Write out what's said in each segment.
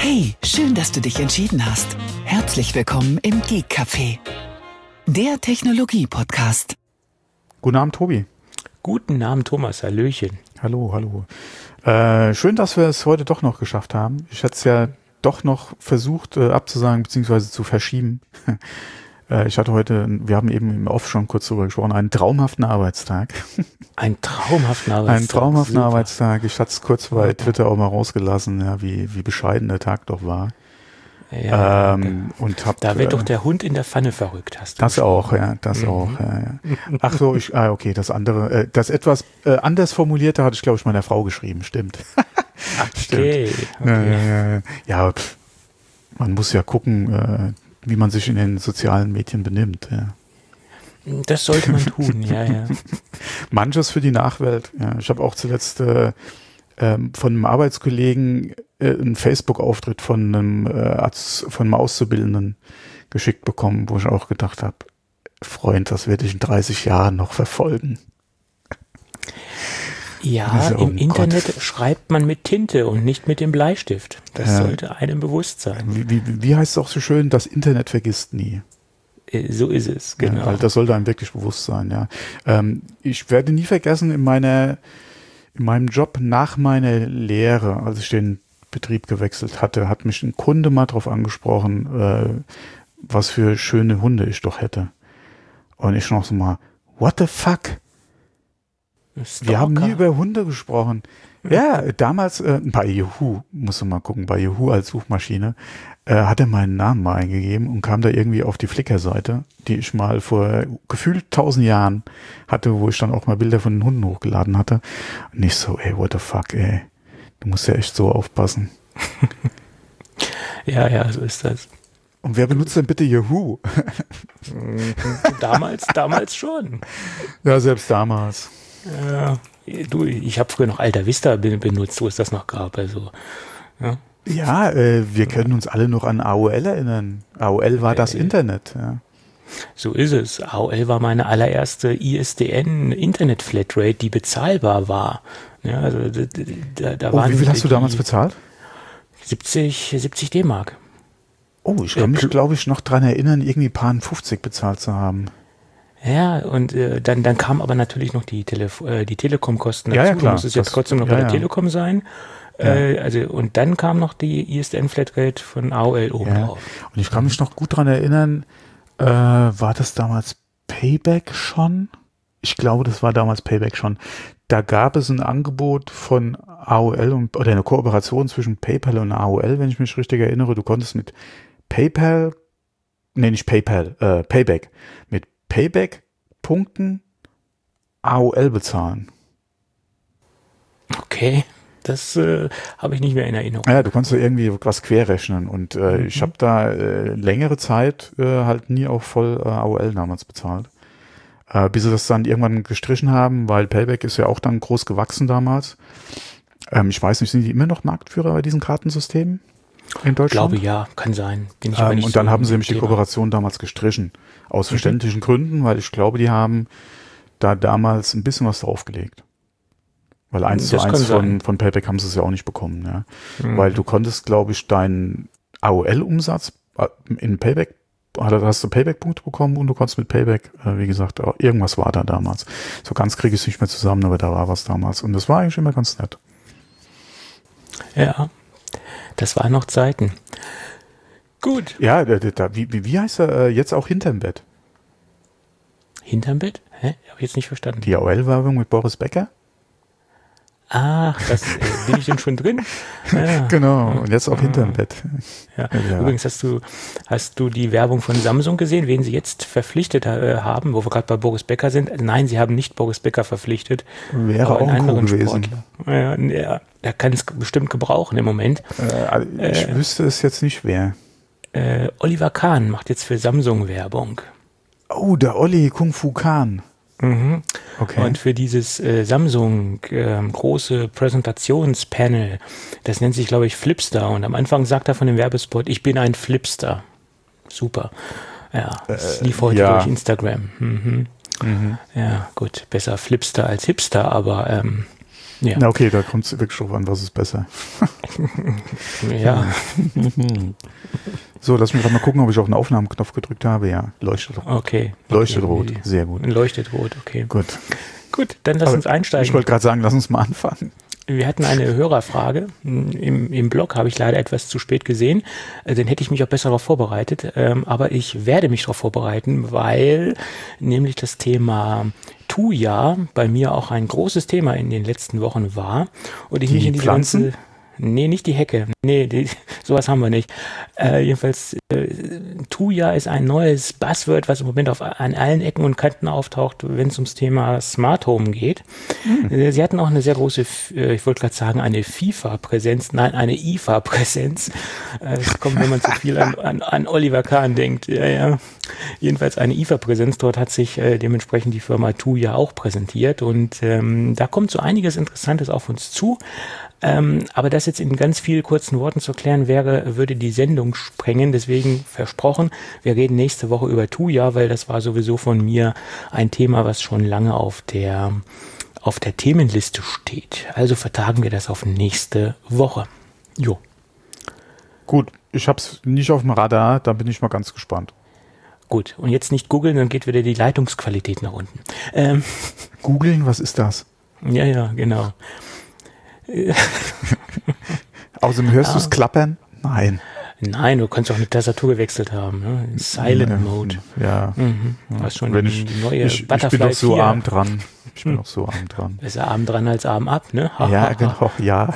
Hey, schön, dass du dich entschieden hast. Herzlich willkommen im Geek Café, der Technologie-Podcast. Guten Abend, Tobi. Guten Abend, Thomas. Hallöchen. Hallo. Schön, dass wir es heute doch noch geschafft haben. Ich hatte es ja doch noch versucht abzusagen bzw. zu verschieben. Wir haben eben im Off schon kurz drüber gesprochen, einen traumhaften Arbeitstag. Einen traumhaften Arbeitstag. Einen traumhaften Super. Arbeitstag. Ich hatte es kurz bei Twitter auch mal rausgelassen, ja, wie bescheiden der Tag doch war. Ja, da wird doch der Hund in der Pfanne verrückt, hast du. Das auch, ja, auch. Ja. Ach so, okay, das andere, das etwas anders formulierte hatte ich, glaube ich, meiner Frau geschrieben, stimmt. Okay. Ja, man muss ja gucken, wie man sich in den sozialen Medien benimmt. Ja. Das sollte man tun, ja. Manches für die Nachwelt. Ja. Ich habe auch zuletzt von einem Arbeitskollegen einen Facebook-Auftritt von einem Auszubildenden geschickt bekommen, wo ich auch gedacht habe, Freund, das werde ich in 30 Jahren noch verfolgen. Ja, im Internet schreibt man mit Tinte und nicht mit dem Bleistift. Das sollte einem bewusst sein. Wie heißt es auch so schön, das Internet vergisst nie. So ist es, genau. Ja, weil das sollte einem wirklich bewusst sein, ja. Ich werde nie vergessen, in meinem Job nach meiner Lehre, als ich den Betrieb gewechselt hatte, hat mich ein Kunde mal drauf angesprochen, was für schöne Hunde ich doch hätte. Und ich noch so mal, what the fuck? Wir haben nie über Hunde gesprochen. Ja, damals bei Yahoo, musst du mal gucken, bei Yahoo als Suchmaschine, hat er meinen Namen mal eingegeben und kam da irgendwie auf die Flickr-Seite, die ich mal vor gefühlt 1000 Jahren hatte, wo ich dann auch mal Bilder von den Hunden hochgeladen hatte. Und ich so, ey, what the fuck, ey. Du musst ja echt so aufpassen. Ja, so ist das. Und wer benutzt denn bitte Yahoo? Damals schon. Ja, selbst damals. Ja, ich habe früher noch Alta Vista benutzt, wo es das noch gab. Also, ja. Ja, wir können uns alle noch an AOL erinnern. AOL war das Internet. Ja. So ist es. AOL war meine allererste ISDN-Internet-Flatrate, die bezahlbar war. Ja, also wie viel hast du damals bezahlt? 70 D-Mark. Oh, ich kann mich, glaube ich, noch dran erinnern, irgendwie paar 50 bezahlt zu haben. Ja, und dann kamen aber natürlich noch die Telekom-Kosten dazu. Ja, klar. Muss es jetzt trotzdem noch bei der Telekom sein. Ja. Und dann kam noch die ISDN-Flatrate von AOL oben drauf. Und ich kann mich noch gut dran erinnern, war das damals Payback schon? Ich glaube, das war damals Payback schon. Da gab es ein Angebot von AOL oder eine Kooperation zwischen PayPal und AOL, wenn ich mich richtig erinnere. Du konntest mit Payback, mit Payback-Punkten AOL bezahlen. Okay, das habe ich nicht mehr in Erinnerung. Ja, du konntest irgendwie was querrechnen und ich habe da längere Zeit halt nie auch voll AOL damals bezahlt. Bis sie das dann irgendwann gestrichen haben, weil Payback ist ja auch dann groß gewachsen damals. Ich weiß nicht, sind die immer noch Marktführer bei diesen Kartensystemen in Deutschland? Ich glaube, ja, kann sein. Bin ich aber nicht und dann so haben sie nämlich die Thema. Kooperation damals gestrichen. Aus verständlichen Gründen, weil ich glaube, die haben da damals ein bisschen was draufgelegt. Weil 1:1 von Payback haben sie es ja auch nicht bekommen. Ja? Weil du konntest, glaube ich, deinen AOL-Umsatz in Payback, hast du Payback-Punkte bekommen und du konntest mit Payback, wie gesagt, irgendwas war da damals. So ganz kriege ich es nicht mehr zusammen, aber da war was damals. Und das war eigentlich immer ganz nett. Ja, das waren noch Zeiten. Gut. Ja, wie heißt er jetzt auch hinterm Bett? Hinterm Bett? Hä? Habe ich jetzt nicht verstanden. Die AOL-Werbung mit Boris Becker? Ach, bin ich denn schon drin? Ja. Genau, und jetzt auch hinterm Bett. Ja. Übrigens, hast du die Werbung von Samsung gesehen, wen sie jetzt verpflichtet haben, wo wir gerade bei Boris Becker sind? Nein, sie haben nicht Boris Becker verpflichtet. Wäre auch ein cool gewesen. Ja, er kann es bestimmt gebrauchen im Moment. Ich wüsste es jetzt nicht, wer. Oliver Kahn macht jetzt für Samsung Werbung. Oh, der Olli Kung Fu Kahn. Okay. Und für dieses Samsung große Präsentationspanel, das nennt sich, glaube ich, Flipster. Und am Anfang sagt er von dem Werbespot, ich bin ein Flipster. Super. Ja, das lief heute durch Instagram. Ja, gut, besser Flipster als Hipster, aber Ja. Na okay, da kommt es wirklich drauf an, was ist besser. Ja. So, lass mich gerade mal gucken, ob ich auf den Aufnahmeknopf gedrückt habe. Ja, leuchtet rot. Okay. Leuchtet rot, sehr gut. Leuchtet rot, okay. Gut. Gut, dann lass uns einsteigen. Ich wollte gerade sagen, lass uns mal anfangen. Wir hatten eine Hörerfrage. Im Blog habe ich leider etwas zu spät gesehen. Dann hätte ich mich auch besser darauf vorbereitet. Aber ich werde mich darauf vorbereiten, weil nämlich das Thema Thuja bei mir auch ein großes Thema in den letzten Wochen war. Und ich mich in diese ganze... Nee, nicht die Hecke. Nee, sowas haben wir nicht. Jedenfalls, Thuja ist ein neues Buzzword, was im Moment an allen Ecken und Kanten auftaucht, wenn es ums Thema Smart Home geht. Sie hatten auch eine sehr große, ich wollte gerade sagen, eine FIFA-Präsenz. Nein, eine IFA-Präsenz. Es kommt, wenn man zu viel an Oliver Kahn denkt. Ja. Jedenfalls eine IFA-Präsenz. Dort hat sich dementsprechend die Firma Thuja auch präsentiert. Und da kommt so einiges Interessantes auf uns zu. Aber das jetzt in ganz vielen kurzen Worten zu erklären würde die Sendung sprengen. Deswegen versprochen, wir reden nächste Woche über Thuja, weil das war sowieso von mir ein Thema, was schon lange auf der Themenliste steht. Also vertagen wir das auf nächste Woche. Jo. Gut, ich habe es nicht auf dem Radar, da bin ich mal ganz gespannt. Gut, und jetzt nicht googeln, dann geht wieder die Leitungsqualität nach unten. Googeln, was ist das? Ja, genau. Außerdem hörst du es klappern? Nein. Nein, du kannst auch eine Tastatur gewechselt haben. Ne? Silent Mode. Ja. Du hast schon die neue ich Butterfly bin doch so 4. arm dran. Ich bin noch so arm dran. Besser arm dran als arm ab, ne? Ja, genau, ja.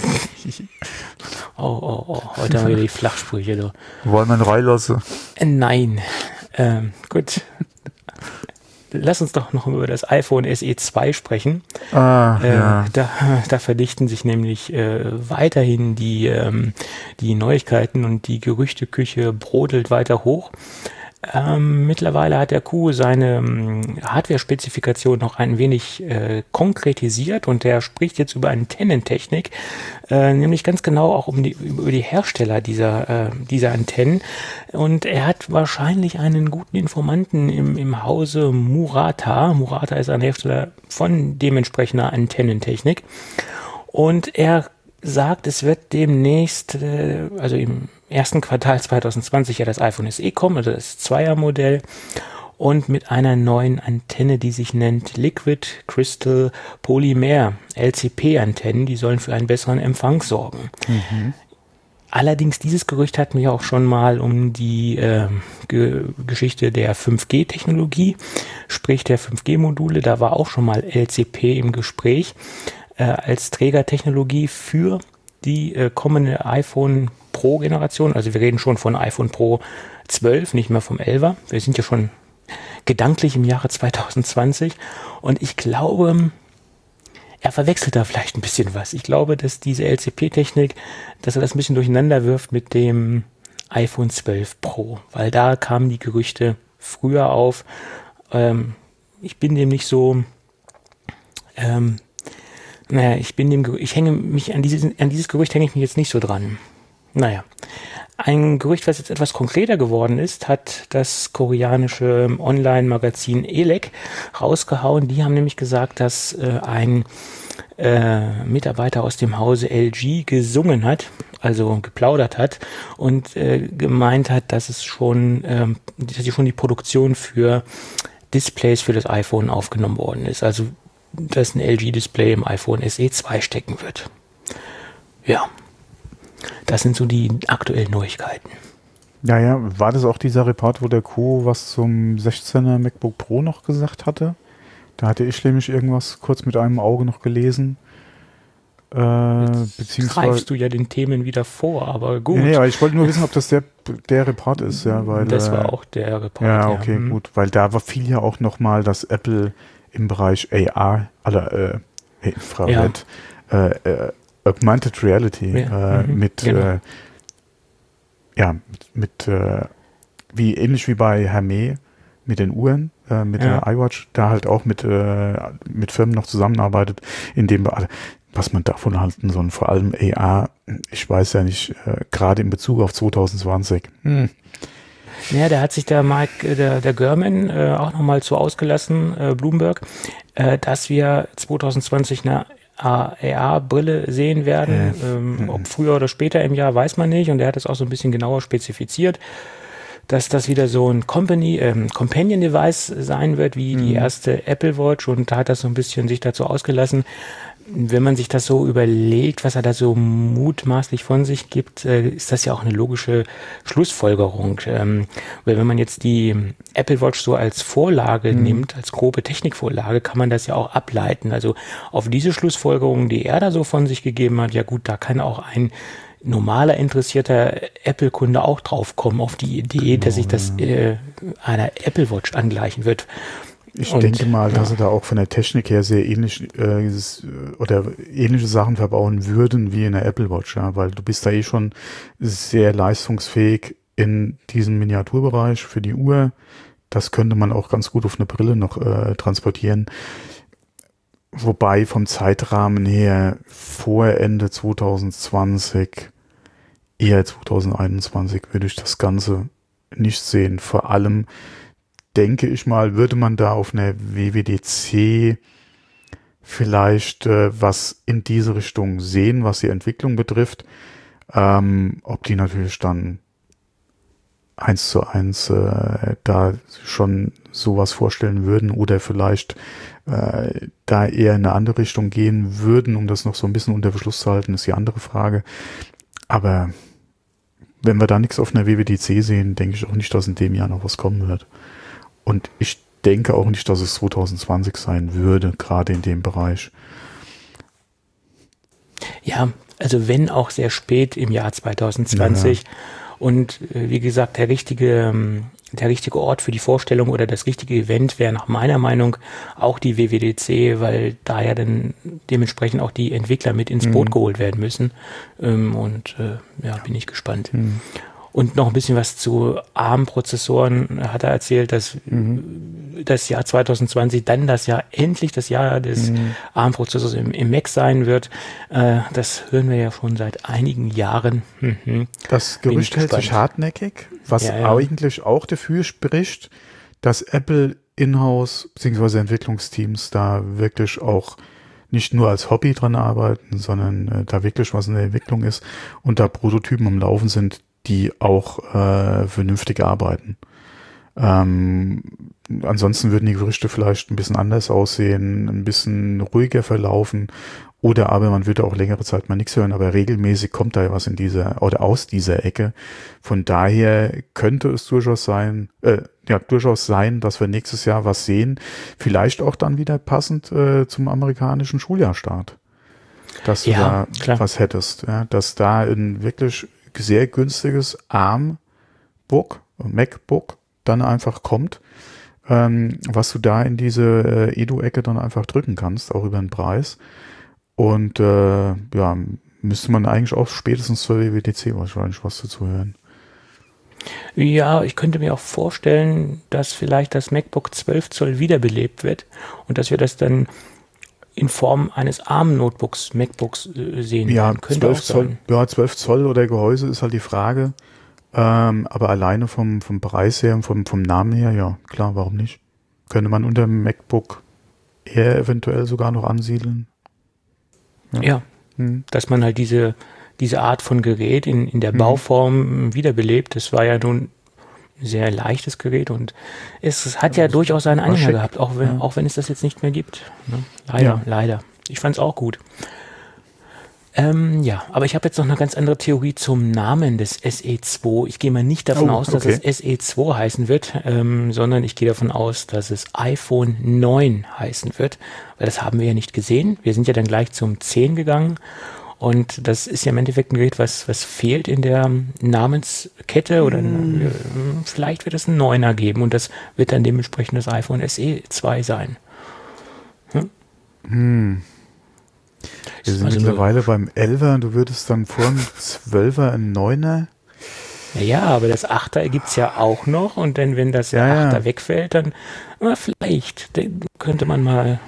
Oh, heute haben wir wieder die Flachsprüche. Du. Wollen wir ihn reinlassen? Nein. Gut. Lass uns doch noch über das iPhone SE 2 sprechen. Ja. Da verdichten sich nämlich weiterhin die Neuigkeiten und die Gerüchteküche brodelt weiter hoch. Mittlerweile hat der Kuh seine Hardware-Spezifikation noch ein wenig konkretisiert und er spricht jetzt über Antennentechnik, nämlich ganz genau auch über die Hersteller dieser Antennen. Und er hat wahrscheinlich einen guten Informanten im Hause Murata. Murata ist ein Hersteller von dementsprechender Antennentechnik. Und er sagt, es wird demnächst, also im ersten Quartal 2020 ja das iPhone SE kommen, also das Zweier-Modell und mit einer neuen Antenne, die sich nennt Liquid Crystal Polymer, LCP-Antennen, die sollen für einen besseren Empfang sorgen. Allerdings, dieses Gerücht hatten wir auch schon mal um die Geschichte der 5G-Technologie, sprich der 5G-Module, da war auch schon mal LCP im Gespräch als Trägertechnologie für die kommende iPhone Pro Generation. Also wir reden schon von iPhone Pro 12, nicht mehr vom 11er. Wir sind ja schon gedanklich im Jahre 2020 und ich glaube, er verwechselt da vielleicht ein bisschen was. Ich glaube, dass diese LCP-Technik, dass er das ein bisschen durcheinander wirft mit dem iPhone 12 Pro, weil da kamen die Gerüchte früher auf. Ich bin dem nicht so... an dieses Gerücht hänge ich mich jetzt nicht so dran. Naja, ein Gerücht, was jetzt etwas konkreter geworden ist, hat das koreanische Online-Magazin Elec rausgehauen. Die haben nämlich gesagt, dass ein Mitarbeiter aus dem Hause LG gesungen hat, also geplaudert hat und gemeint hat, dass die schon die Produktion für Displays für das iPhone aufgenommen worden ist. Also dass ein LG-Display im iPhone SE 2 stecken wird. Ja, das sind so die aktuellen Neuigkeiten. Ja, war das auch dieser Report, wo der Kuh was zum 16er MacBook Pro noch gesagt hatte? Da hatte ich nämlich irgendwas kurz mit einem Auge noch gelesen. Beziehungsweise greifst du ja den Themen wieder vor, aber gut. Nee, aber ich wollte nur wissen, ob das der Report ist. Ja, weil, das war auch der Report. Ja, okay, gut. Weil da fiel ja auch nochmal, dass Apple im Bereich AR, Augmented Reality ähnlich wie bei Hermé mit den Uhren, mit der iWatch, da halt auch mit Firmen noch zusammenarbeitet, in dem was man davon halten soll, vor allem AR, ich weiß ja nicht, gerade in Bezug auf 2020. Ja, da hat sich der Gurman auch nochmal zu ausgelassen, Bloomberg, dass wir 2020 AR-Brille sehen werden. Ob früher oder später im Jahr, weiß man nicht. Und er hat es auch so ein bisschen genauer spezifiziert, dass das wieder so ein Companion-Device sein wird, wie die erste Apple Watch. Und da hat er so ein bisschen sich dazu ausgelassen. Wenn man sich das so überlegt, was er da so mutmaßlich von sich gibt, ist das ja auch eine logische Schlussfolgerung. Weil wenn man jetzt die Apple Watch so als Vorlage nimmt, als grobe Technikvorlage, kann man das ja auch ableiten. Also auf diese Schlussfolgerung, die er da so von sich gegeben hat, ja gut, da kann auch ein normaler, interessierter Apple-Kunde auch drauf kommen, auf die Idee, dass sich das einer Apple Watch angleichen wird. Ich denke mal, dass sie da auch von der Technik her sehr ähnlich oder ähnliche Sachen verbauen würden wie in der Apple Watch, ja, weil du bist da schon sehr leistungsfähig in diesem Miniaturbereich für die Uhr. Das könnte man auch ganz gut auf eine Brille noch transportieren. Wobei vom Zeitrahmen her vor Ende 2020, eher 2021 würde ich das Ganze nicht sehen. Vor allem denke ich mal, würde man da auf einer WWDC vielleicht was in diese Richtung sehen, was die Entwicklung betrifft. Ob die natürlich dann 1:1 da schon sowas vorstellen würden oder vielleicht da eher in eine andere Richtung gehen würden, um das noch so ein bisschen unter Verschluss zu halten, ist die andere Frage. Aber wenn wir da nichts auf einer WWDC sehen, denke ich auch nicht, dass in dem Jahr noch was kommen wird. Und ich denke auch nicht, dass es 2020 sein würde, gerade in dem Bereich. Ja, also wenn auch sehr spät im Jahr 2020. Ja. Und wie gesagt, der richtige Ort für die Vorstellung oder das richtige Event wäre nach meiner Meinung auch die WWDC, weil da ja dann dementsprechend auch die Entwickler mit ins Boot geholt werden müssen. Bin ich gespannt. Und noch ein bisschen was zu ARM-Prozessoren hat er erzählt, dass das Jahr 2020 dann endlich das Jahr des ARM-Prozessors im Mac sein wird. Das hören wir ja schon seit einigen Jahren. Das Gerücht hält sich hartnäckig, was eigentlich auch dafür spricht, dass Apple Inhouse bzw. Entwicklungsteams da wirklich auch nicht nur als Hobby dran arbeiten, sondern da wirklich was in der Entwicklung ist und da Prototypen am Laufen sind, die auch vernünftig arbeiten. Ansonsten würden die Gerüchte vielleicht ein bisschen anders aussehen, ein bisschen ruhiger verlaufen oder aber man würde auch längere Zeit mal nichts hören, aber regelmäßig kommt da ja was in dieser oder aus dieser Ecke. Von daher könnte es durchaus sein, dass wir nächstes Jahr was sehen, vielleicht auch dann wieder passend zum amerikanischen Schuljahrstart, dass du da was hättest, ja, dass da ein wirklich sehr günstiges MacBook dann einfach kommt, was du da in diese Edu-Ecke dann einfach drücken kannst, auch über den Preis. Und müsste man eigentlich auch spätestens zur WWDC wahrscheinlich was dazu hören. Ja, ich könnte mir auch vorstellen, dass vielleicht das MacBook 12 Zoll wiederbelebt wird und dass wir das dann in Form eines ARM-Notebooks, MacBooks sehen. Ja, 12 Zoll, 12 Zoll oder Gehäuse ist halt die Frage. Aber alleine vom Preis her und vom Namen her, ja, klar, warum nicht? Könnte man unter dem MacBook Air eventuell sogar noch ansiedeln? Ja, dass man halt diese Art von Gerät in der Bauform wiederbelebt. Das war ja nun ein sehr leichtes Gerät und es hat ja durchaus seine Anhänger gehabt, auch wenn es das jetzt nicht mehr gibt. Ne? Leider. Ich fand es auch gut. Aber ich habe jetzt noch eine ganz andere Theorie zum Namen des SE2. Ich gehe mal nicht davon aus, dass es SE2 heißen wird, sondern ich gehe davon aus, dass es iPhone 9 heißen wird, weil das haben wir ja nicht gesehen. Wir sind ja dann gleich zum 10 gegangen und das ist ja im Endeffekt ein Gerät, was fehlt in der Namenskette oder vielleicht wird es einen 9er geben und das wird dann dementsprechend das iPhone SE2 sein. Wir sind mittlerweile beim 11er und du würdest dann vor dem 12er einen 9er? Ja, aber das 8er gibt es ja auch noch und dann, wenn das 8er wegfällt, dann vielleicht könnte man mal,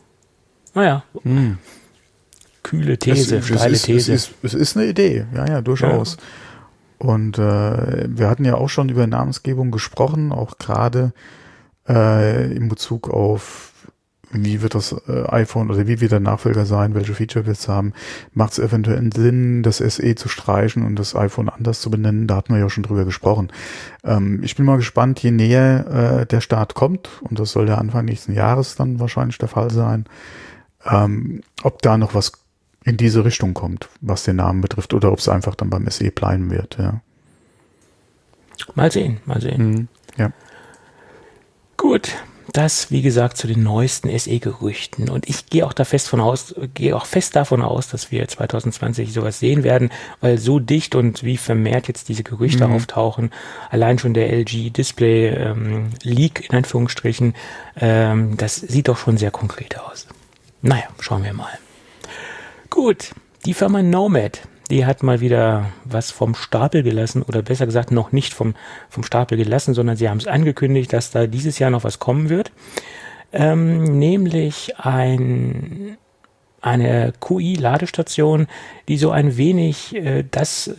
kühle These, steile These. Es ist eine Idee, ja, durchaus. Ja. Und wir hatten ja auch schon über Namensgebung gesprochen, auch gerade in Bezug auf wie wird das iPhone oder wie wird der Nachfolger sein, welche Feature wird es haben, macht es eventuell einen Sinn, das SE zu streichen und das iPhone anders zu benennen, da hatten wir ja schon drüber gesprochen. Ich bin mal gespannt, je näher der Start kommt, und das soll der Anfang nächsten Jahres dann wahrscheinlich der Fall sein, ob da noch was in diese Richtung kommt, was den Namen betrifft, oder ob es einfach dann beim SE bleiben wird. Ja. Mal sehen. Ja. Gut, das, wie gesagt, zu den neuesten SE-Gerüchten. Und ich gehe auch fest davon aus, dass wir 2020 sowas sehen werden, weil so dicht und wie vermehrt jetzt diese Gerüchte auftauchen, allein schon der LG Display Leak in Anführungsstrichen, das sieht doch schon sehr konkret aus. Naja, schauen wir mal. Gut, die Firma Nomad, die hat mal wieder was vom Stapel gelassen, oder besser gesagt noch nicht vom Stapel gelassen, sondern sie haben es angekündigt, dass da dieses Jahr noch was kommen wird. Nämlich eine QI-Ladestation, die so ein wenig das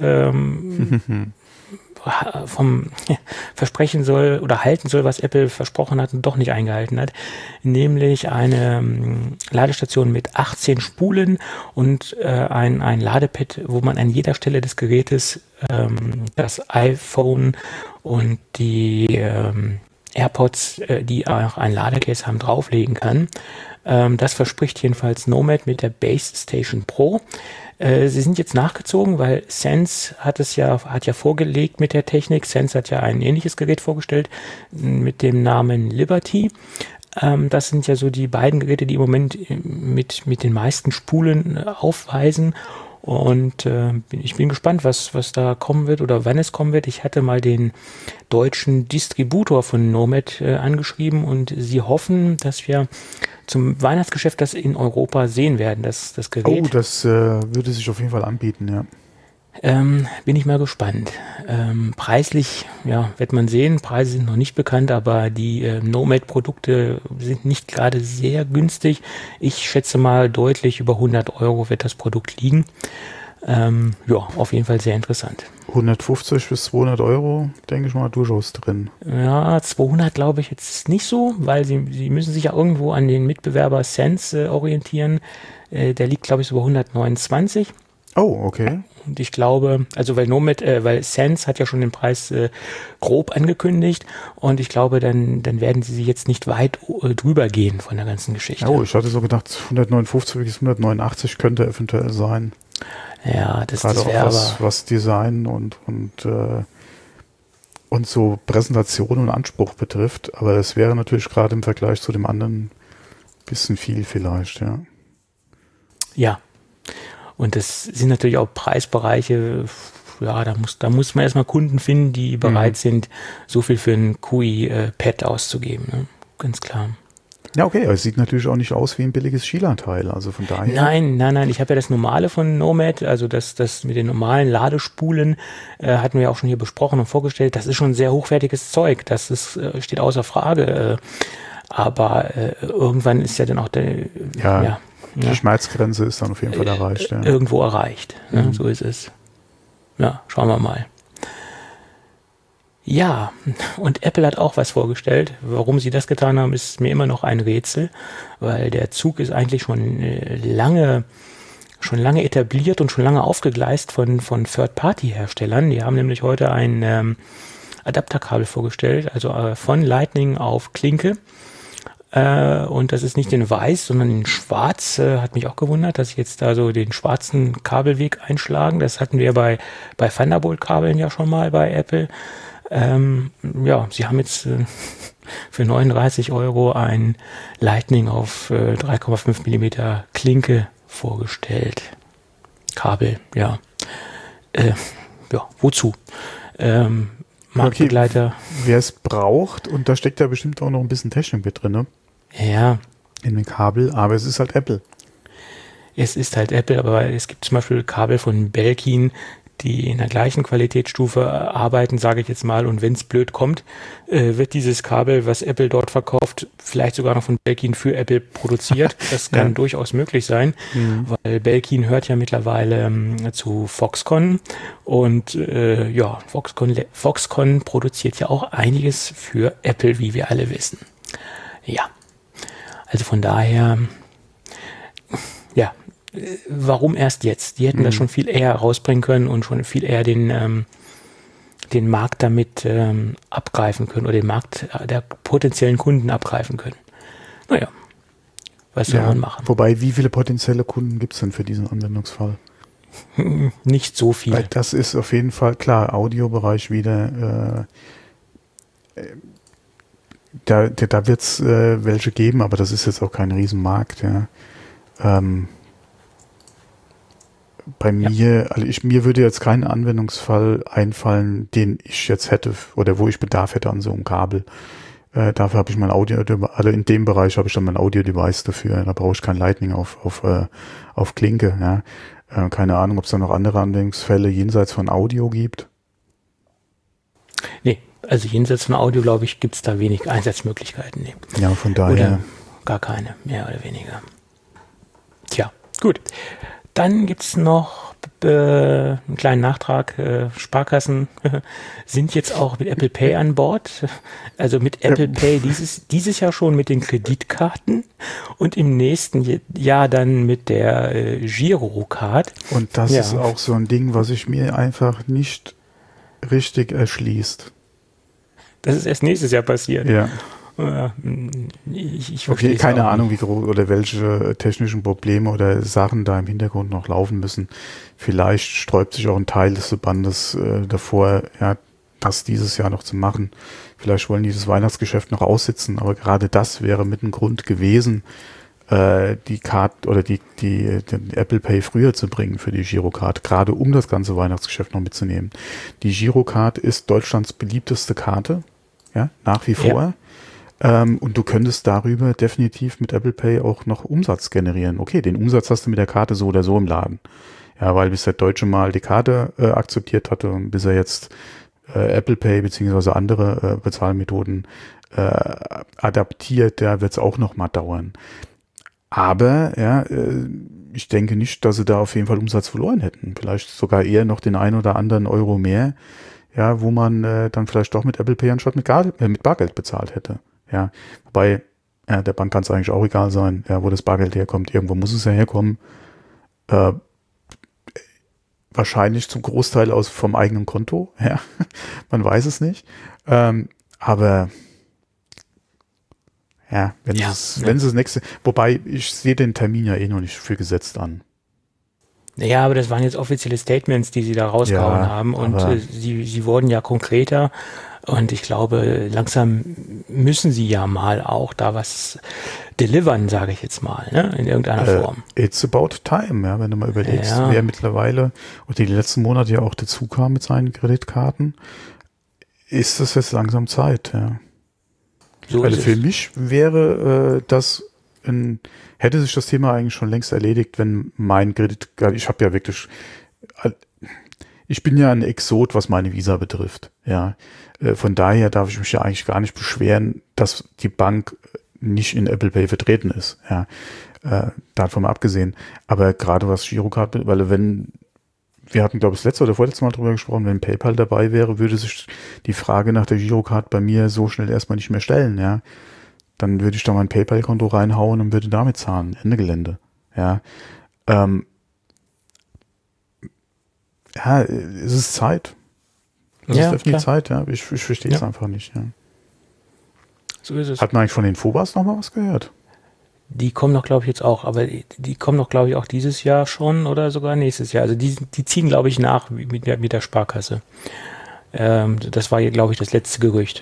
vom versprechen soll oder halten soll, was Apple versprochen hat und doch nicht eingehalten hat, nämlich eine Ladestation mit 18 Spulen und ein Ladepad, wo man an jeder Stelle des Gerätes das iPhone und die AirPods, die auch ein Ladecase haben, drauflegen kann. Das verspricht jedenfalls Nomad mit der Base Station Pro. Sie sind jetzt nachgezogen, weil Sense hat ja vorgelegt mit der Technik. Sense hat ja ein ähnliches Gerät vorgestellt mit dem Namen Liberty. Das sind ja so die beiden Geräte, die im Moment mit den meisten Spulen aufweisen. Und ich bin gespannt, was da kommen wird oder wann es kommen wird. Ich hatte mal den deutschen Distributor von Nomad angeschrieben, und sie hoffen, dass wir zum Weihnachtsgeschäft das in Europa sehen werden, das Gerät. Oh, das würde sich auf jeden Fall anbieten, ja. Bin ich mal gespannt. Preislich, ja, wird man sehen. Preise sind noch nicht bekannt, aber die Nomad-Produkte sind nicht gerade sehr günstig. Ich schätze mal, deutlich über 100 € wird das Produkt liegen. Ja, auf jeden Fall sehr interessant. 150 bis 200 €, denke ich mal, durchaus drin. Ja, 200 glaube ich jetzt nicht so, weil sie müssen sich ja irgendwo an den Mitbewerber Sense orientieren. Der liegt, glaube ich, so bei 129. Oh, okay. Und ich glaube, also weil Sense hat ja schon den Preis grob angekündigt, und ich glaube, dann werden sie jetzt nicht weit drüber gehen von der ganzen Geschichte. Oh, ich hatte so gedacht, 159 bis 189 könnte eventuell sein. Ja, das wäre aber was Design und so Präsentation und Anspruch betrifft. Aber es wäre natürlich gerade im Vergleich zu dem anderen ein bisschen viel vielleicht, ja. Ja. Und das sind natürlich auch Preisbereiche, ja, da muss man erstmal Kunden finden, die bereit sind, so viel für ein QI-Pad auszugeben, ne? Ganz klar. Ja, okay, aber es sieht natürlich auch nicht aus wie ein billiges Schielanteil, also von daher. Nein, ich habe ja das Normale von Nomad, also das mit den normalen Ladespulen, hatten wir ja auch schon hier besprochen und vorgestellt, das ist schon sehr hochwertiges Zeug, steht außer Frage, aber irgendwann ist ja dann auch die Schmerzgrenze ist dann auf jeden Fall erreicht. Ja. Irgendwo erreicht, ne? So ist es. Ja, schauen wir mal. Ja, und Apple hat auch was vorgestellt. Warum sie das getan haben, ist mir immer noch ein Rätsel, weil der Zug ist eigentlich schon lange etabliert und schon lange aufgegleist von Third-Party-Herstellern. Die haben nämlich heute ein Adapterkabel vorgestellt, also von Lightning auf Klinke. Und das ist nicht in weiß, sondern in schwarz. Hat mich auch gewundert, dass sie jetzt da so den schwarzen Kabelweg einschlagen. Das hatten wir bei Thunderbolt-Kabeln ja schon mal bei Apple. Ja, sie haben jetzt für 39 € ein Lightning auf 3,5 mm Klinke vorgestellt. Kabel, ja. Wozu? Marktbegleiter. Okay, wer es braucht, und da steckt ja bestimmt auch noch ein bisschen Technik mit drin, ne? Ja. In dem Kabel, aber es ist halt Apple. Es ist halt Apple, aber es gibt zum Beispiel Kabel von Belkin, die in der gleichen Qualitätsstufe arbeiten, sage ich jetzt mal, und wenn es blöd kommt, wird dieses Kabel, was Apple dort verkauft, vielleicht sogar noch von Belkin für Apple produziert. Das kann durchaus möglich sein, weil Belkin hört ja mittlerweile zu Foxconn, und Foxconn produziert ja auch einiges für Apple, wie wir alle wissen. Ja. Also von daher, ja, warum erst jetzt? Die hätten das schon viel eher rausbringen können und schon viel eher den Markt damit abgreifen können oder den Markt der potenziellen Kunden abgreifen können. Naja, was soll man machen? Wobei, wie viele potenzielle Kunden gibt es denn für diesen Anwendungsfall? Nicht so viele. Weil das ist auf jeden Fall, klar, Audiobereich wieder, da wird es welche geben, aber das ist jetzt auch kein Riesenmarkt. Ja. Bei mir, also mir würde jetzt kein Anwendungsfall einfallen, den ich jetzt hätte oder wo ich Bedarf hätte an so einem Kabel. Dafür habe ich mein Audio, also in dem Bereich habe ich dann mein Audio-Device dafür. Da brauche ich kein Lightning auf Klinke. Ja. Keine Ahnung, ob es da noch andere Anwendungsfälle jenseits von Audio gibt. Nee, also jenseits von Audio, glaube ich, gibt es da wenig Einsatzmöglichkeiten. Nee. Ja, von daher. Oder gar keine, mehr oder weniger. Tja, gut. Dann gibt es noch einen kleinen Nachtrag. Sparkassen sind jetzt auch mit Apple Pay an Bord. Also mit Apple Pay dieses Jahr schon mit den Kreditkarten und im nächsten Jahr dann mit der Girocard. Und das ist auch so ein Ding, was sich mir einfach nicht richtig erschließt. Das ist erst nächstes Jahr passiert. Ja. Ich okay, keine Ahnung, wie groß oder welche technischen Probleme oder Sachen da im Hintergrund noch laufen müssen. Vielleicht sträubt sich auch ein Teil des Verbandes davor, ja, das dieses Jahr noch zu machen. Vielleicht wollen die das Weihnachtsgeschäft noch aussitzen, aber gerade das wäre mit ein Grund gewesen, die Card oder den Apple Pay früher zu bringen für die Girocard, gerade um das ganze Weihnachtsgeschäft noch mitzunehmen. Die Girocard ist Deutschlands beliebteste Karte, ja, nach wie vor. Ja. Und du könntest darüber definitiv mit Apple Pay auch noch Umsatz generieren. Okay, den Umsatz hast du mit der Karte so oder so im Laden. Ja, weil bis der Deutsche mal die Karte akzeptiert hatte und bis er jetzt Apple Pay beziehungsweise andere Bezahlmethoden adaptiert, da wird es auch noch mal dauern. Aber ja, ich denke nicht, dass sie da auf jeden Fall Umsatz verloren hätten. Vielleicht sogar eher noch den einen oder anderen Euro mehr, ja, wo man dann vielleicht doch mit Apple Pay anstatt mit Bargeld bezahlt hätte. Ja, wobei der Bank kann es eigentlich auch egal sein, ja, wo das Bargeld herkommt. Irgendwo muss es ja herkommen. Wahrscheinlich zum Großteil vom eigenen Konto. Ja, man weiß es nicht. Aber ja, wenn sie das nächste, wobei ich sehe den Termin ja eh noch nicht für gesetzt an. Ja, aber das waren jetzt offizielle Statements, die sie da rausgehauen haben und sie wurden ja konkreter und ich glaube, langsam müssen sie ja mal auch da was delivern, sage ich jetzt mal, ne? In irgendeiner Form. It's about time, ja, wenn du mal überlegst, wer mittlerweile und die letzten Monate ja auch dazu kam mit seinen Kreditkarten, ist das jetzt langsam Zeit, ja. So also für mich wäre hätte sich das Thema eigentlich schon längst erledigt, wenn mein Kredit, ich habe ja wirklich, ich bin ja ein Exot, was meine Visa betrifft, ja. Von daher darf ich mich ja eigentlich gar nicht beschweren, dass die Bank nicht in Apple Pay vertreten ist, ja. Davon mal abgesehen. Aber gerade was Girocard, weil wir hatten, glaube ich, das letzte oder vorletzte Mal drüber gesprochen, wenn PayPal dabei wäre, würde sich die Frage nach der Girocard bei mir so schnell erstmal nicht mehr stellen, ja. Dann würde ich da mein PayPal-Konto reinhauen und würde damit zahlen. Ende Gelände. Ja. Es ist Zeit. Es ist definitiv Zeit, ja. Ich verstehe es einfach nicht, ja. So ist es. Hat man eigentlich von den Phobas noch mal was gehört? Die kommen doch, glaube ich, jetzt auch, aber die kommen doch, glaube ich, auch dieses Jahr schon oder sogar nächstes Jahr. Also die ziehen, glaube ich, nach mit der Sparkasse. Das war, glaube ich, das letzte Gerücht.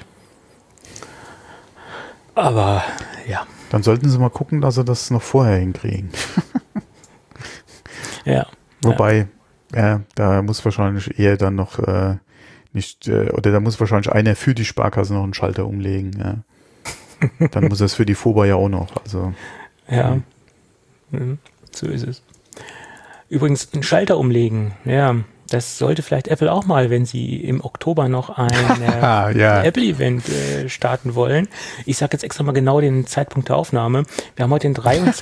Aber, ja. Dann sollten sie mal gucken, dass sie das noch vorher hinkriegen. Ja. Wobei, da muss wahrscheinlich eher dann noch oder da muss wahrscheinlich einer für die Sparkasse noch einen Schalter umlegen, ja. Dann muss das für die FOBA ja auch noch, also. Ja, so ist es. Übrigens, einen Schalter umlegen, ja, Das sollte vielleicht Apple auch mal, wenn sie im Oktober noch ein Apple-Event starten wollen. Ich sage jetzt extra mal genau den Zeitpunkt der Aufnahme. Wir haben heute den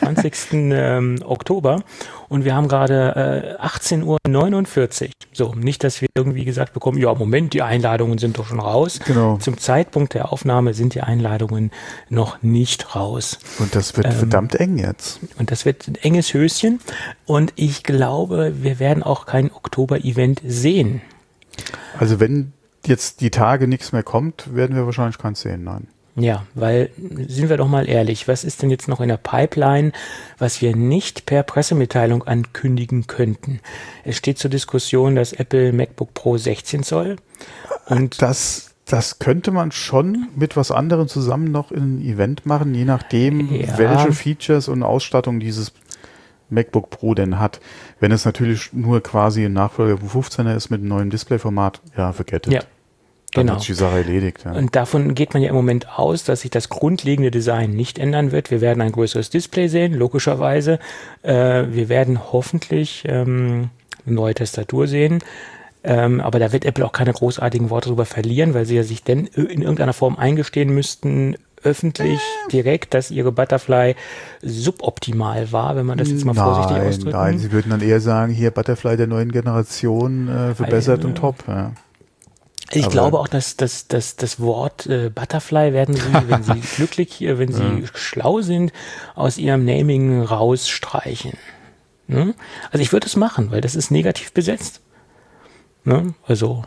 23. Oktober und wir haben gerade 18:49 Uhr. So, nicht, dass wir irgendwie gesagt bekommen, ja, Moment, die Einladungen sind doch schon raus. Genau. Zum Zeitpunkt der Aufnahme sind die Einladungen noch nicht raus. Und das wird verdammt eng jetzt. Und das wird ein enges Höschen. Und ich glaube, wir werden auch kein Oktober-Event sehen. Also wenn jetzt die Tage nichts mehr kommt, werden wir wahrscheinlich keins sehen, nein. Ja, weil, sind wir doch mal ehrlich, was ist denn jetzt noch in der Pipeline, was wir nicht per Pressemitteilung ankündigen könnten? Es steht zur Diskussion das Apple MacBook Pro 16 Zoll. Und das könnte man schon mit was anderem zusammen noch in ein Event machen, je nachdem, welche Features und Ausstattung dieses MacBook Pro denn hat. Wenn es natürlich nur quasi ein Nachfolger vom 15er ist mit einem neuen Displayformat, ja, forget it. Ja. Dann Genau. hat sich die Sache erledigt. Ja. Und davon geht man ja im Moment aus, dass sich das grundlegende Design nicht ändern wird. Wir werden ein größeres Display sehen, logischerweise. Wir werden hoffentlich eine neue Tastatur sehen. Aber da wird Apple auch keine großartigen Worte darüber verlieren, weil sie ja sich denn in irgendeiner Form eingestehen müssten, öffentlich direkt, dass ihre Butterfly suboptimal war, wenn man das jetzt mal vorsichtig ausdrückt. Nein, sie würden dann eher sagen, hier Butterfly der neuen Generation verbessert und top. Ja. Ich glaube auch, dass das Wort Butterfly werden sie, wenn sie glücklich, wenn sie schlau sind, aus ihrem Naming rausstreichen. Ne? Also ich würde es machen, weil das ist negativ besetzt. Ne? Also.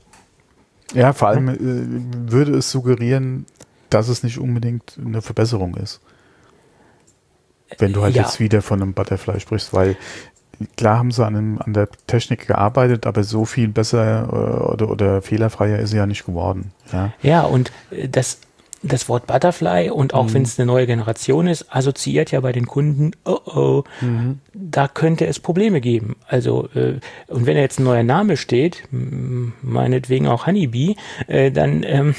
Ja, vor allem würde es suggerieren, dass es nicht unbedingt eine Verbesserung ist. Wenn du halt jetzt wieder von einem Butterfly sprichst, weil klar haben sie an der Technik gearbeitet, aber so viel besser oder fehlerfreier ist sie ja nicht geworden. Ja, und das Wort Butterfly und auch wenn es eine neue Generation ist, assoziiert ja bei den Kunden, da könnte es Probleme geben. Also, und wenn da jetzt ein neuer Name steht, meinetwegen auch Honeybee, dann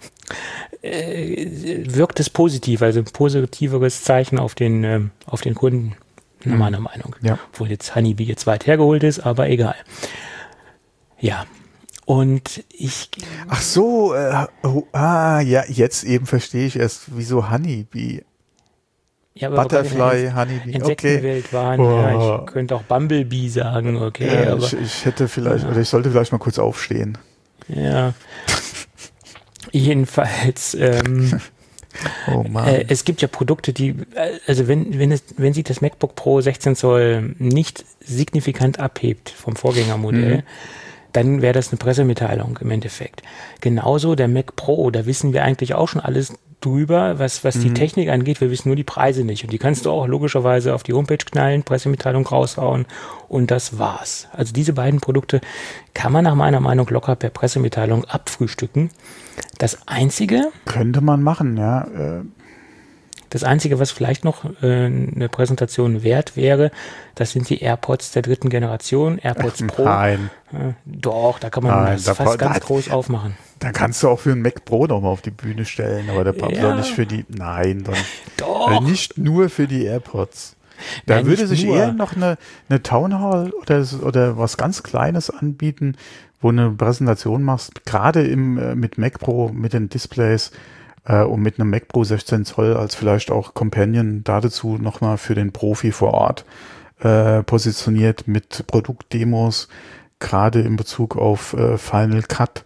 wirkt es positiv, also ein positiveres Zeichen auf den Kunden. Meiner Meinung. Ja. Obwohl jetzt Honeybee jetzt weit hergeholt ist, aber egal. Ja. Und Ach so, ja, jetzt eben verstehe ich erst, wieso Honeybee. Ja, aber Butterfly, Honeybee, Insektenwelt waren, ja, ich könnte auch Bumblebee sagen, okay. Ja, aber, ich hätte vielleicht, oder ich sollte vielleicht mal kurz aufstehen. Ja. Jedenfalls, oh Mann. es gibt ja Produkte, die, also wenn sich das MacBook Pro 16 Zoll nicht signifikant abhebt vom Vorgängermodell, dann wäre das eine Pressemitteilung im Endeffekt. Genauso der Mac Pro, da wissen wir eigentlich auch schon alles drüber, was die Technik angeht. Wir wissen nur die Preise nicht. Und die kannst du auch logischerweise auf die Homepage knallen, Pressemitteilung raushauen und das war's. Also diese beiden Produkte kann man nach meiner Meinung locker per Pressemitteilung abfrühstücken. Das Einzige... Könnte man machen, ja. Das Einzige, was vielleicht noch eine Präsentation wert wäre, das sind die AirPods der 3. Generation, AirPods Pro. Nein. Doch, da kann man das fast ganz groß aufmachen. Da kannst du auch für einen Mac Pro noch mal auf die Bühne stellen, aber der braucht doch nicht für die, nein, doch. Also nicht nur für die AirPods. Da Nein, würde sich nur. eher noch eine Town Hall oder was ganz Kleines anbieten, wo eine Präsentation machst, gerade mit Mac Pro, mit den Displays, und mit einem Mac Pro 16 Zoll als vielleicht auch Companion dazu nochmal für den Profi vor Ort positioniert mit Produktdemos, gerade in Bezug auf Final Cut,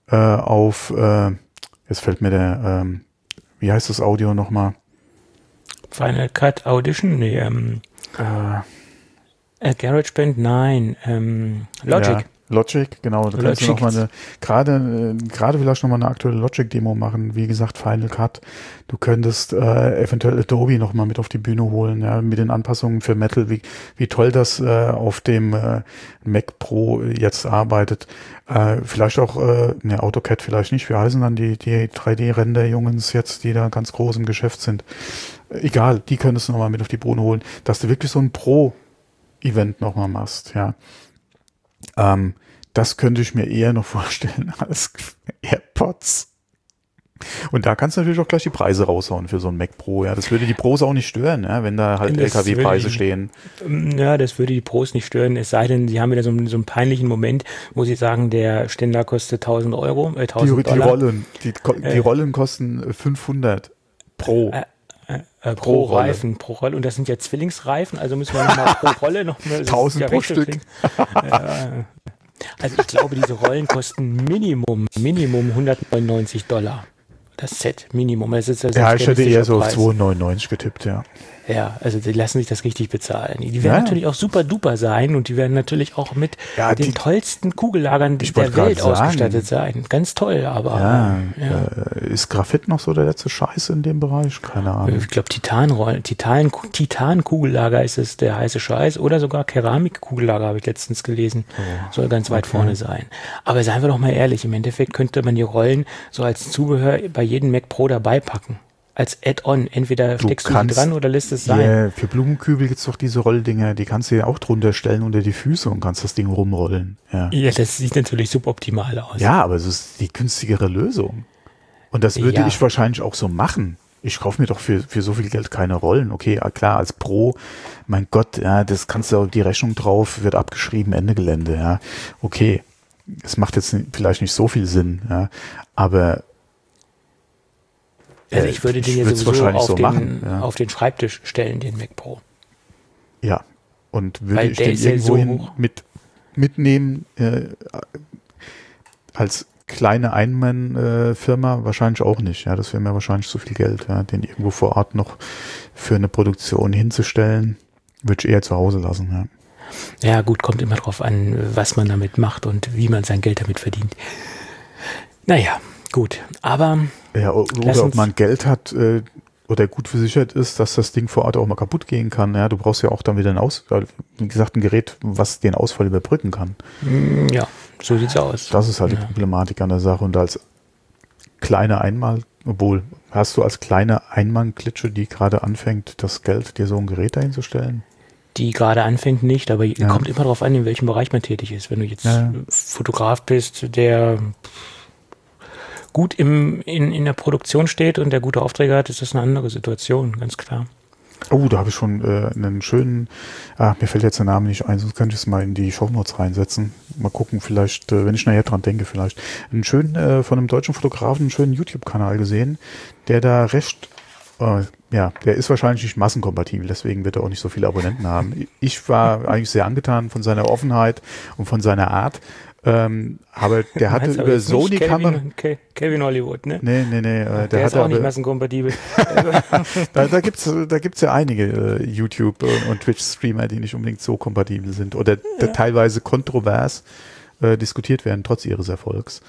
jetzt fällt mir wie heißt das Audio nochmal? Final Cut Audition? Nee, GarageBand? Nein, Logic. Ja. Logic, genau. Da kannst du noch mal gerade vielleicht noch mal eine aktuelle Logic-Demo machen. Wie gesagt, Final Cut. Du könntest eventuell Adobe noch mal mit auf die Bühne holen, ja, mit den Anpassungen für Metal, wie toll das auf dem Mac Pro jetzt arbeitet. Vielleicht auch AutoCAD vielleicht nicht. Wie heißen dann die 3D-Render-Jungens jetzt, die da ganz groß im Geschäft sind? Egal, die könntest du noch mal mit auf die Bühne holen, dass du wirklich so ein Pro-Event noch mal machst, ja. Das könnte ich mir eher noch vorstellen als AirPods. Und da kannst du natürlich auch gleich die Preise raushauen für so ein Mac Pro. Ja, das würde die Pros auch nicht stören, ja, wenn da halt LKW-Preise stehen. Ja, das würde die Pros nicht stören, es sei denn, sie haben wieder so einen peinlichen Moment, wo sie sagen, der Ständer kostet 1.000 Euro, 1.000 Dollar. Die Rollen kosten 500 pro Reifen, pro Rolle. Und das sind ja Zwillingsreifen, also müssen wir nochmal pro Rolle noch mehr. 1.000 pro Stück. Also ich glaube, diese Rollen kosten Minimum $199. Das Set, Minimum. Das ist ja, ich hätte eher so auf 2,99 getippt, ja. Ja, also die lassen sich das richtig bezahlen. Die werden natürlich auch super duper sein und die werden natürlich auch mit den tollsten Kugellagern der Welt ausgestattet sein. Ganz toll, aber... Ist Graphit noch so der letzte Scheiß in dem Bereich? Keine Ahnung. Ich glaube, Titan-Kugellager ist es der heiße Scheiß oder sogar Keramik-Kugellager, habe ich letztens gelesen. Soll ganz weit vorne sein. Aber seien wir doch mal ehrlich, im Endeffekt könnte man die Rollen so als Zubehör bei jedem Mac Pro dabei packen. Als Add-on. Entweder steckst du die dran oder lässt es sein. Yeah, für Blumenkübel gibt es doch diese Rolldinger, die kannst du ja auch drunter stellen unter die Füße und kannst das Ding rumrollen. Ja, das sieht natürlich suboptimal aus. Ja, aber es ist die günstigere Lösung. Und das würde ich wahrscheinlich auch so machen. Ich kaufe mir doch für so viel Geld keine Rollen. Okay, klar, als Pro, mein Gott, ja, das kannst du, die Rechnung drauf, wird abgeschrieben, Ende Gelände. Ja, okay, es macht jetzt vielleicht nicht so viel Sinn, ja, aber also ich würde den ja sowieso auf den Schreibtisch stellen, den Mac Pro. Ja, und würde ich den irgendwohin mitnehmen als kleine Ein-Mann-Firma wahrscheinlich auch nicht. Ja, das wäre mir wahrscheinlich zu viel Geld, ja, den irgendwo vor Ort noch für eine Produktion hinzustellen, würde ich eher zu Hause lassen. Ja. Ja gut, kommt immer drauf an, was man damit macht und wie man sein Geld damit verdient. Naja, gut, aber... Ja, oder ob man Geld hat oder gut versichert ist, dass das Ding vor Ort auch mal kaputt gehen kann. Ja, du brauchst ja auch dann wieder wie gesagt, ein Gerät, was den Ausfall überbrücken kann. Ja, so sieht's aus. Das ist halt die Problematik an der Sache. Und als kleine hast du als kleine Einmann-Klitsche, die gerade anfängt, das Geld, dir so ein Gerät dahin zu stellen? Die gerade anfängt nicht, aber kommt immer darauf an, in welchem Bereich man tätig ist. Wenn du jetzt Fotograf bist, der gut in der Produktion steht und der gute Aufträge hat, ist das eine andere Situation, ganz klar. Oh, da habe ich schon einen schönen, mir fällt jetzt der Name nicht ein, sonst könnte ich es mal in die Shownotes reinsetzen. Mal gucken, vielleicht, wenn ich nachher dran denke, vielleicht. Einen schönen, von einem deutschen Fotografen, einen schönen YouTube-Kanal gesehen, der da recht, der ist wahrscheinlich nicht massenkompatibel, deswegen wird er auch nicht so viele Abonnenten haben. Ich war eigentlich sehr angetan von seiner Offenheit und von seiner Art. Aber der hatte über Sony-Kamera... Kevin Hollywood, ne? Nee. Der ist auch nicht massenkompatibel. da gibt's ja einige YouTube- und Twitch-Streamer, die nicht unbedingt so kompatibel sind oder teilweise kontrovers diskutiert werden, trotz ihres Erfolgs.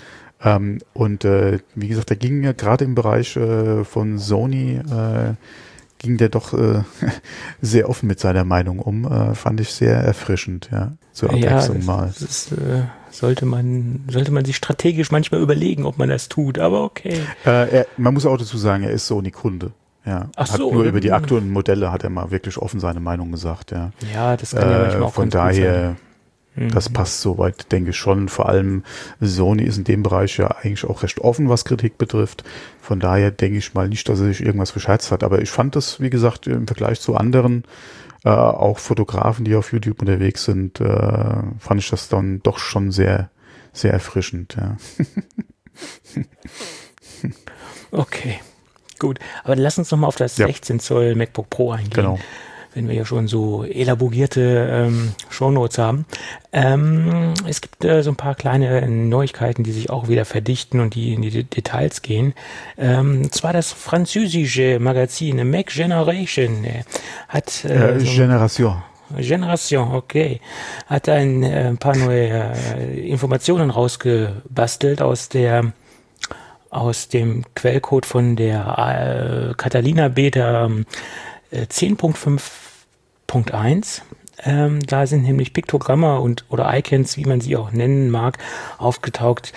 Wie gesagt, da ging ja gerade im Bereich von Sony ging der doch sehr offen mit seiner Meinung um. Fand ich sehr erfrischend, ja. Zur Abwechslung mal. Sollte man sich strategisch manchmal überlegen, ob man das tut, aber okay. Man muss auch dazu sagen, er ist Sony-Kunde. Ja. Nur über die aktuellen Modelle hat er mal wirklich offen seine Meinung gesagt, ja. Ja, das kann ja manchmal auch von daher, das passt soweit, denke ich schon. Vor allem Sony ist in dem Bereich ja eigentlich auch recht offen, was Kritik betrifft. Von daher denke ich mal nicht, dass er sich irgendwas verscherzt hat. Aber ich fand das, wie gesagt, im Vergleich zu anderen, auch Fotografen, die auf YouTube unterwegs sind, fand ich das dann doch schon sehr, sehr erfrischend. Ja. Okay, gut. Aber lass uns noch mal auf das 16 Zoll MacBook Pro eingehen. Genau. Wenn wir ja schon so elaborierte Shownotes haben. Es gibt so ein paar kleine Neuigkeiten, die sich auch wieder verdichten und die in die Details gehen. Und zwar das französische Magazin Mac Generation hat Generation, okay. Hat ein paar neue Informationen rausgebastelt aus dem Quellcode von der Catalina Beta 10.5.1. Da sind nämlich Piktogramme oder Icons, wie man sie auch nennen mag, aufgetaucht.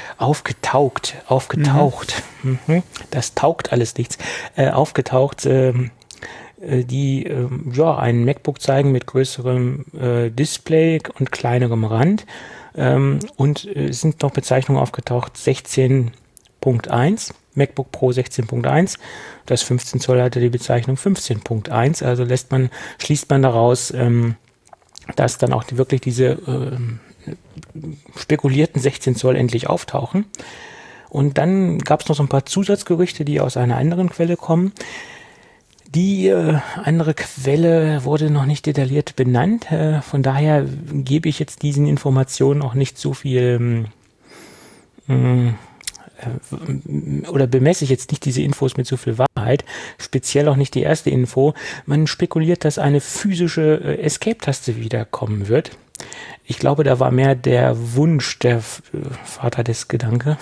Das taugt alles nichts. Aufgetaucht, die ein MacBook zeigen mit größerem Display und kleinerem Rand. Und sind noch Bezeichnungen aufgetaucht, 16.1. MacBook Pro 16.1. Das 15 Zoll hatte die Bezeichnung 15.1. Also schließt man daraus, dass dann auch wirklich diese spekulierten 16 Zoll endlich auftauchen. Und dann gab es noch so ein paar Zusatzgerüchte, die aus einer anderen Quelle kommen. Die andere Quelle wurde noch nicht detailliert benannt. Von daher gebe ich jetzt diesen Informationen auch nicht so viel oder bemesse ich jetzt nicht diese Infos mit so viel Wahrheit, speziell auch nicht die erste Info. Man spekuliert, dass eine physische Escape-Taste wiederkommen wird. Ich glaube, da war mehr der Wunsch der Vater des Gedanken.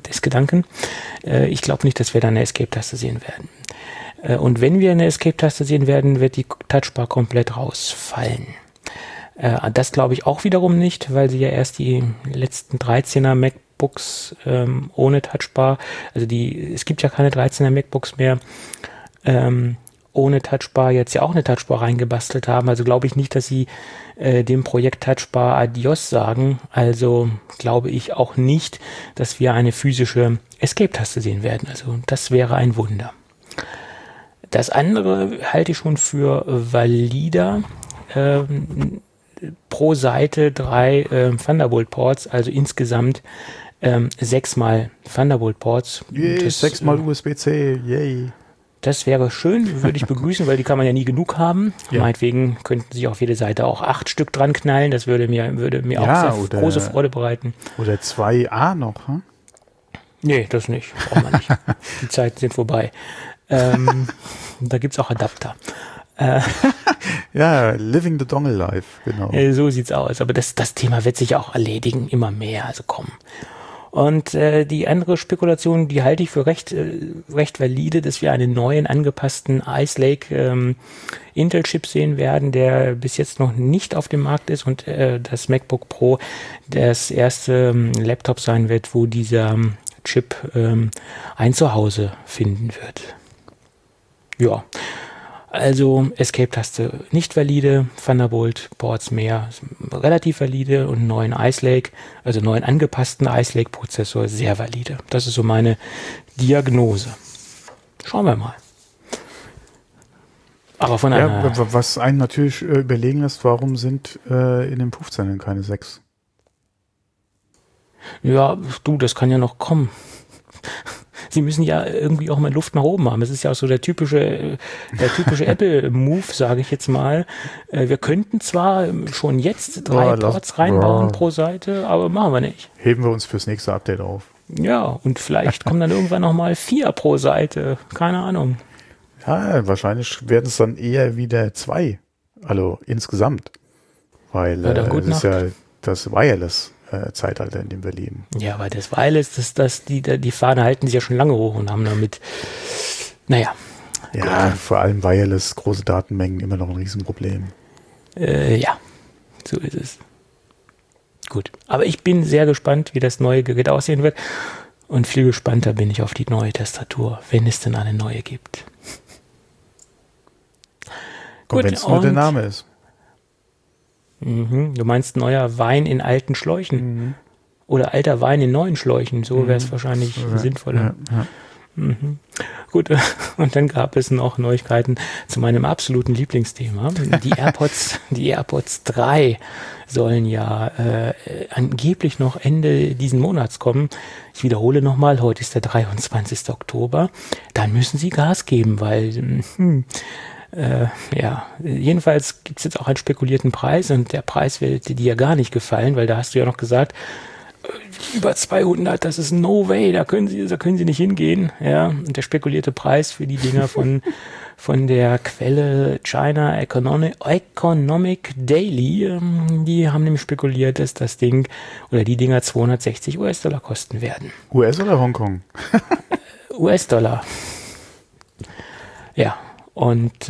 Ich glaube nicht, dass wir da eine Escape-Taste sehen werden. Und wenn wir eine Escape-Taste sehen werden, wird die Touchbar komplett rausfallen. Das glaube ich auch wiederum nicht, weil sie ja erst die letzten 13er MacBooks ohne Touchbar, also es gibt ja keine 13er MacBooks mehr, ohne Touchbar jetzt ja auch eine Touchbar reingebastelt haben. Also glaube ich nicht, dass sie dem Projekt Touchbar Adios sagen. Also glaube ich auch nicht, dass wir eine physische Escape-Taste sehen werden. Also das wäre ein Wunder. Das andere halte ich schon für valider. Pro Seite 3 Thunderbolt-Ports, also insgesamt 6 mal Thunderbolt-Ports. 6 mal USB-C, yay. Das wäre schön, würde ich begrüßen, weil die kann man ja nie genug haben. Ja. Meinetwegen könnten sich auf jede Seite auch 8 Stück dran knallen. Das würde mir auch sehr große Freude bereiten. Oder 2A noch, hm? Nee, das nicht. Braucht man nicht. Die Zeiten sind vorbei. Da gibt es auch Adapter. Ja, living the dongle life, genau. So sieht's aus. Aber das Thema wird sich auch erledigen, immer mehr. Also komm. Und die andere Spekulation, die halte ich für recht valide, dass wir einen neuen angepassten Ice Lake Intel-Chip sehen werden, der bis jetzt noch nicht auf dem Markt ist und das MacBook Pro das erste Laptop sein wird, wo dieser Chip ein Zuhause finden wird. Ja, also Escape-Taste nicht valide, Thunderbolt-Ports mehr relativ valide und neuen Ice Lake, also neuen angepassten Ice Lake-Prozessor sehr valide. Das ist so meine Diagnose. Schauen wir mal. Aber von einer... Was einen natürlich überlegen lässt, warum sind in den 15ern keine 6? Ja, das kann ja noch kommen. Sie müssen ja irgendwie auch mal Luft nach oben haben. Es ist ja auch so der typische Apple-Move, sage ich jetzt mal. Wir könnten zwar schon jetzt 3 Ports reinbauen pro Seite, aber machen wir nicht. Heben wir uns fürs nächste Update auf. Ja, und vielleicht kommen dann irgendwann nochmal 4 pro Seite. Keine Ahnung. Ja, wahrscheinlich werden es dann eher wieder 2. Also insgesamt. Weil das ist ja das Wireless Zeitalter, in dem wir leben. Ja, aber das Wireless, die Fahne halten sie ja schon lange hoch und haben damit, naja. Ja, vor allem Wireless, große Datenmengen, immer noch ein Riesenproblem. Ja, so ist es. Gut, aber ich bin sehr gespannt, wie das neue Gerät aussehen wird und viel gespannter bin ich auf die neue Tastatur, wenn es denn eine neue gibt. Und wenn es nur der Name ist. Du meinst neuer Wein in alten Schläuchen? Mhm. Oder alter Wein in neuen Schläuchen, so wäre es wahrscheinlich sinnvoller. Ja. Mhm. Gut, und dann gab es noch Neuigkeiten zu meinem absoluten Lieblingsthema. Die AirPods 3 sollen ja angeblich noch Ende diesen Monats kommen. Ich wiederhole nochmal, heute ist der 23. Oktober. Dann müssen sie Gas geben, weil... jedenfalls gibt es jetzt auch einen spekulierten Preis und der Preis wird dir gar nicht gefallen, weil da hast du ja noch gesagt, über 200, das ist no way, da können sie nicht hingehen, ja, und der spekulierte Preis für die Dinger von der Quelle China Economic Daily, die haben nämlich spekuliert, dass das Ding oder die Dinger $260 kosten werden. US oder Hongkong? US-Dollar. Ja. Und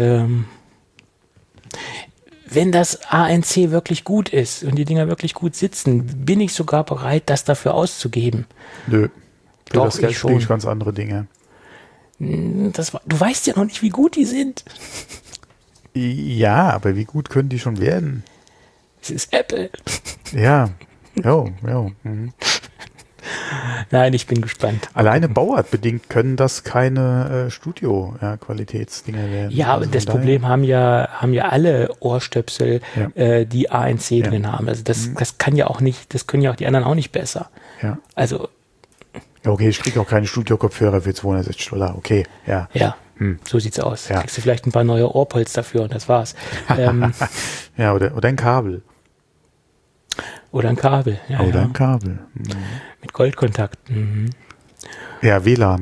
wenn das ANC wirklich gut ist und die Dinger wirklich gut sitzen, bin ich sogar bereit, das dafür auszugeben. Nö. Doch, das Geld schon. Ganz andere Dinge. Du weißt ja noch nicht, wie gut die sind. Ja, aber wie gut können die schon werden? Es ist Apple. Ja. Jo. Mhm. Nein, ich bin gespannt. Alleine bauartbedingt können das keine Studio-Qualitätsdinger werden. Ja, aber also das Problem haben ja alle Ohrstöpsel, die ANC drin haben. Also das kann ja auch nicht, das können ja auch die anderen auch nicht besser. Ja. Also. Ja, okay, ich kriege auch keine Studio-Kopfhörer für $260. Okay, ja. Ja, so sieht's aus. Ja. Kriegst du vielleicht ein paar neue Ohrpols dafür und das war's. Ja, oder ein Kabel. Oder ein Kabel. Ja, oder ein Kabel. Mit Goldkontakt. Mhm. Ja, WLAN.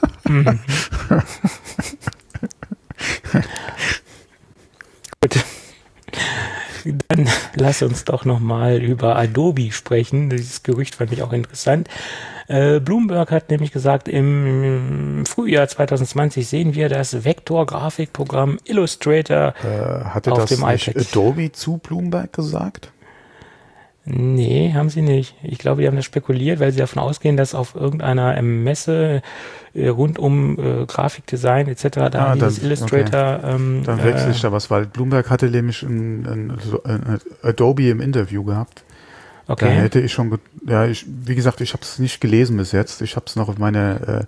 Gut. Dann lass uns doch nochmal über Adobe sprechen. Dieses Gerücht fand ich auch interessant. Bloomberg hat nämlich gesagt, im Frühjahr 2020 sehen wir das Vektor-Grafikprogramm Illustrator hatte auf das dem nicht iPad. Adobe zu Bloomberg gesagt? Nee, haben sie nicht. Ich glaube, die haben das spekuliert, weil sie davon ausgehen, dass auf irgendeiner Messe rund um Grafikdesign etc. da dieses Illustrator... Okay. Dann wechsle ich da was, weil Bloomberg hatte nämlich ein Adobe im Interview gehabt. Okay. Da hätte ich schon, wie gesagt, ich habe es nicht gelesen bis jetzt. Ich habe es noch auf meine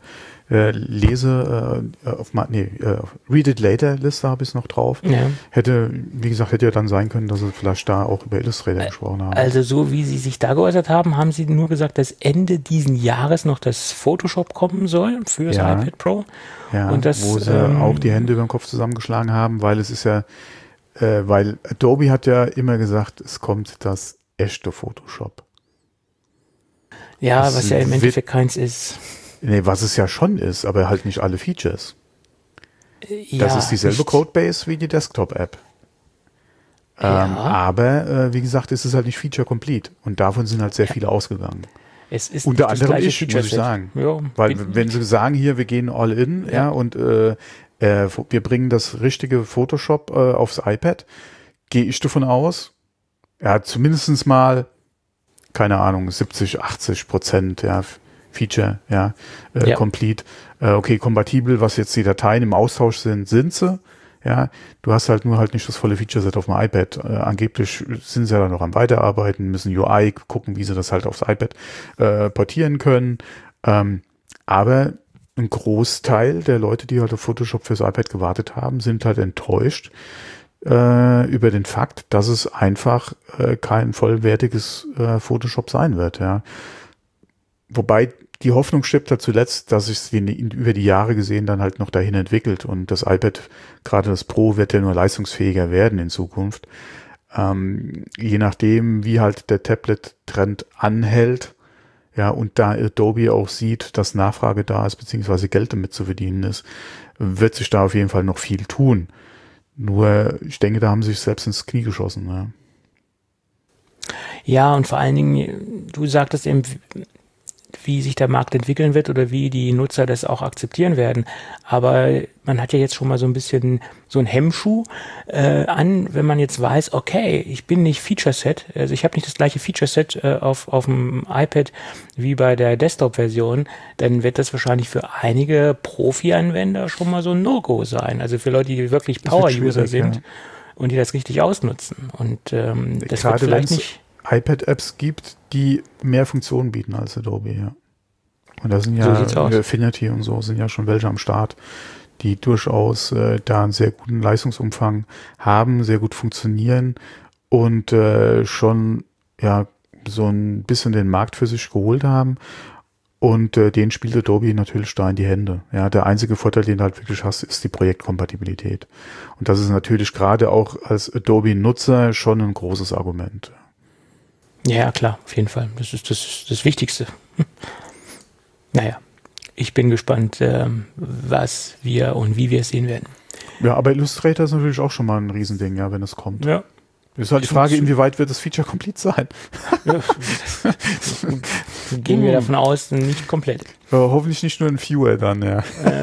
Read It Later Liste habe ich es noch drauf. Ja. Hätte ja dann sein können, dass sie vielleicht da auch über Illustrator gesprochen haben. Also so wie sie sich da geäußert haben, haben sie nur gesagt, dass Ende diesen Jahres noch das Photoshop kommen soll für das iPad Pro. Ja, und das, wo sie auch die Hände über den Kopf zusammengeschlagen haben, weil es ist ja, weil Adobe hat ja immer gesagt, es kommt das echte Photoshop. Ja, das was ja im Endeffekt keins ist. Nee, was es ja schon ist, aber halt nicht alle Features. Ja, das ist dieselbe Codebase wie die Desktop-App. Aber wie gesagt, es ist halt nicht Feature-complete. Und davon sind halt sehr viele ausgegangen. Es ist unter anderem ich, muss ich sagen. Ja, weil wenn sie sagen, hier, wir gehen all in, und wir bringen das richtige Photoshop aufs iPad, gehe ich davon aus, zumindest mal, keine Ahnung, 70-80%, Feature, complete. Okay, kompatibel, was jetzt die Dateien im Austausch sind sie. Ja, du hast halt nur nicht das volle Feature-Set auf dem iPad. Angeblich sind sie ja dann noch am Weiterarbeiten, müssen UI gucken, wie sie das halt aufs iPad portieren können. Aber ein Großteil der Leute, die halt auf Photoshop fürs iPad gewartet haben, sind halt enttäuscht über den Fakt, dass es einfach kein vollwertiges Photoshop sein wird. Ja. Wobei die Hoffnung stirbt da zuletzt, dass sich über die Jahre gesehen dann halt noch dahin entwickelt und das iPad, gerade das Pro, wird ja nur leistungsfähiger werden in Zukunft. Je nachdem, wie halt der Tablet-Trend anhält, und da Adobe auch sieht, dass Nachfrage da ist, beziehungsweise Geld damit zu verdienen ist, wird sich da auf jeden Fall noch viel tun. Nur, ich denke, da haben sie sich selbst ins Knie geschossen. Ja, ja, und vor allen Dingen, du sagtest eben, wie sich der Markt entwickeln wird oder wie die Nutzer das auch akzeptieren werden. Aber man hat ja jetzt schon mal so ein bisschen so ein Hemmschuh an, wenn man jetzt weiß, okay, ich bin nicht Feature-Set, also ich habe nicht das gleiche Feature-Set auf dem iPad wie bei der Desktop-Version, dann wird das wahrscheinlich für einige Profi-Anwender schon mal so ein No-Go sein. Also für Leute, die wirklich Power-User sind und die das richtig ausnutzen. Und das wird vielleicht nicht... iPad-Apps gibt, die mehr Funktionen bieten als Adobe, Und da sind ja Affinity und so sind ja schon welche am Start, die durchaus da einen sehr guten Leistungsumfang haben, sehr gut funktionieren und schon so ein bisschen den Markt für sich geholt haben. Und den spielt Adobe natürlich da in die Hände. Ja, der einzige Vorteil, den du halt wirklich hast, ist die Projektkompatibilität. Und das ist natürlich gerade auch als Adobe-Nutzer schon ein großes Argument. Ja, klar, auf jeden Fall. Das ist das Wichtigste. Naja, ich bin gespannt, was wir und wie wir es sehen werden. Ja, aber Illustrator ist natürlich auch schon mal ein Riesending, wenn es kommt. Ja. Ist halt die Frage, inwieweit wird das Feature complete sein? Ja, gehen wir davon aus, nicht komplett. Hoffentlich nicht nur ein Viewer dann,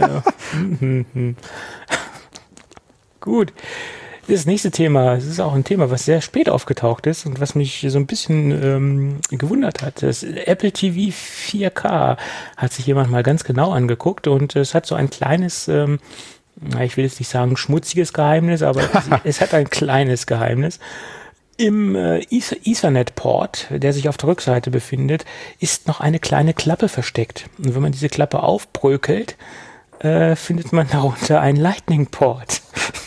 Gut. Das nächste Thema, es ist auch ein Thema, was sehr spät aufgetaucht ist und was mich so ein bisschen gewundert hat. Das Apple TV 4K hat sich jemand mal ganz genau angeguckt und es hat so ein kleines, ich will jetzt nicht sagen schmutziges Geheimnis, aber es hat ein kleines Geheimnis. Im Ethernet-Port, der sich auf der Rückseite befindet, ist noch eine kleine Klappe versteckt. Und wenn man diese Klappe aufbrökelt, findet man darunter einen Lightning-Port.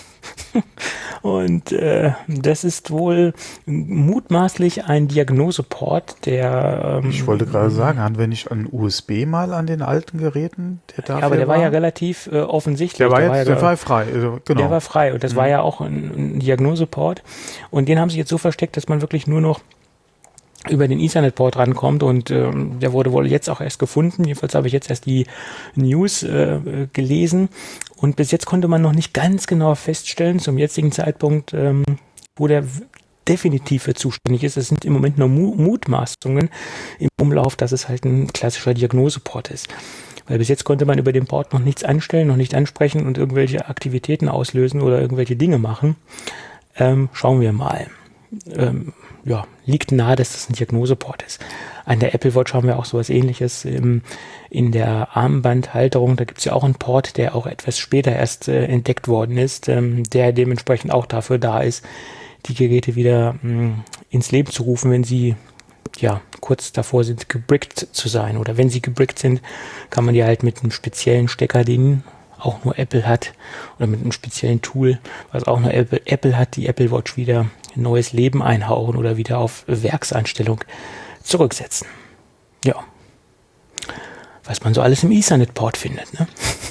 Und das ist wohl mutmaßlich ein Diagnoseport, der... ich wollte gerade sagen, wenn ich an USB mal an den alten Geräten, aber der war ja relativ offensichtlich. Der war frei, genau. Der war frei und das war ja auch ein Diagnoseport. Und den haben sie jetzt so versteckt, dass man wirklich nur noch über den Ethernet-Port rankommt und der wurde wohl jetzt auch erst gefunden. Jedenfalls habe ich jetzt erst die News gelesen und bis jetzt konnte man noch nicht ganz genau feststellen, zum jetzigen Zeitpunkt, wo der definitiv für zuständig ist. Es sind im Moment nur Mutmaßungen im Umlauf, dass es halt ein klassischer Diagnoseport ist. Weil bis jetzt konnte man über den Port noch nichts anstellen, noch nicht ansprechen und irgendwelche Aktivitäten auslösen oder irgendwelche Dinge machen. Schauen wir mal. Liegt nahe, dass das ein Diagnoseport ist. An der Apple Watch haben wir auch sowas Ähnliches in der Armbandhalterung. Da gibt es ja auch einen Port, der auch etwas später erst entdeckt worden ist, der dementsprechend auch dafür da ist, die Geräte wieder ins Leben zu rufen, wenn sie kurz davor sind, gebrickt zu sein. Oder wenn sie gebrickt sind, kann man die halt mit einem speziellen Stecker, den auch nur Apple hat, oder mit einem speziellen Tool, was auch nur Apple hat, die Apple Watch wieder ein neues Leben einhauchen oder wieder auf Werkseinstellung zurücksetzen. Ja. Was man so alles im Ethernet-Port findet, ne?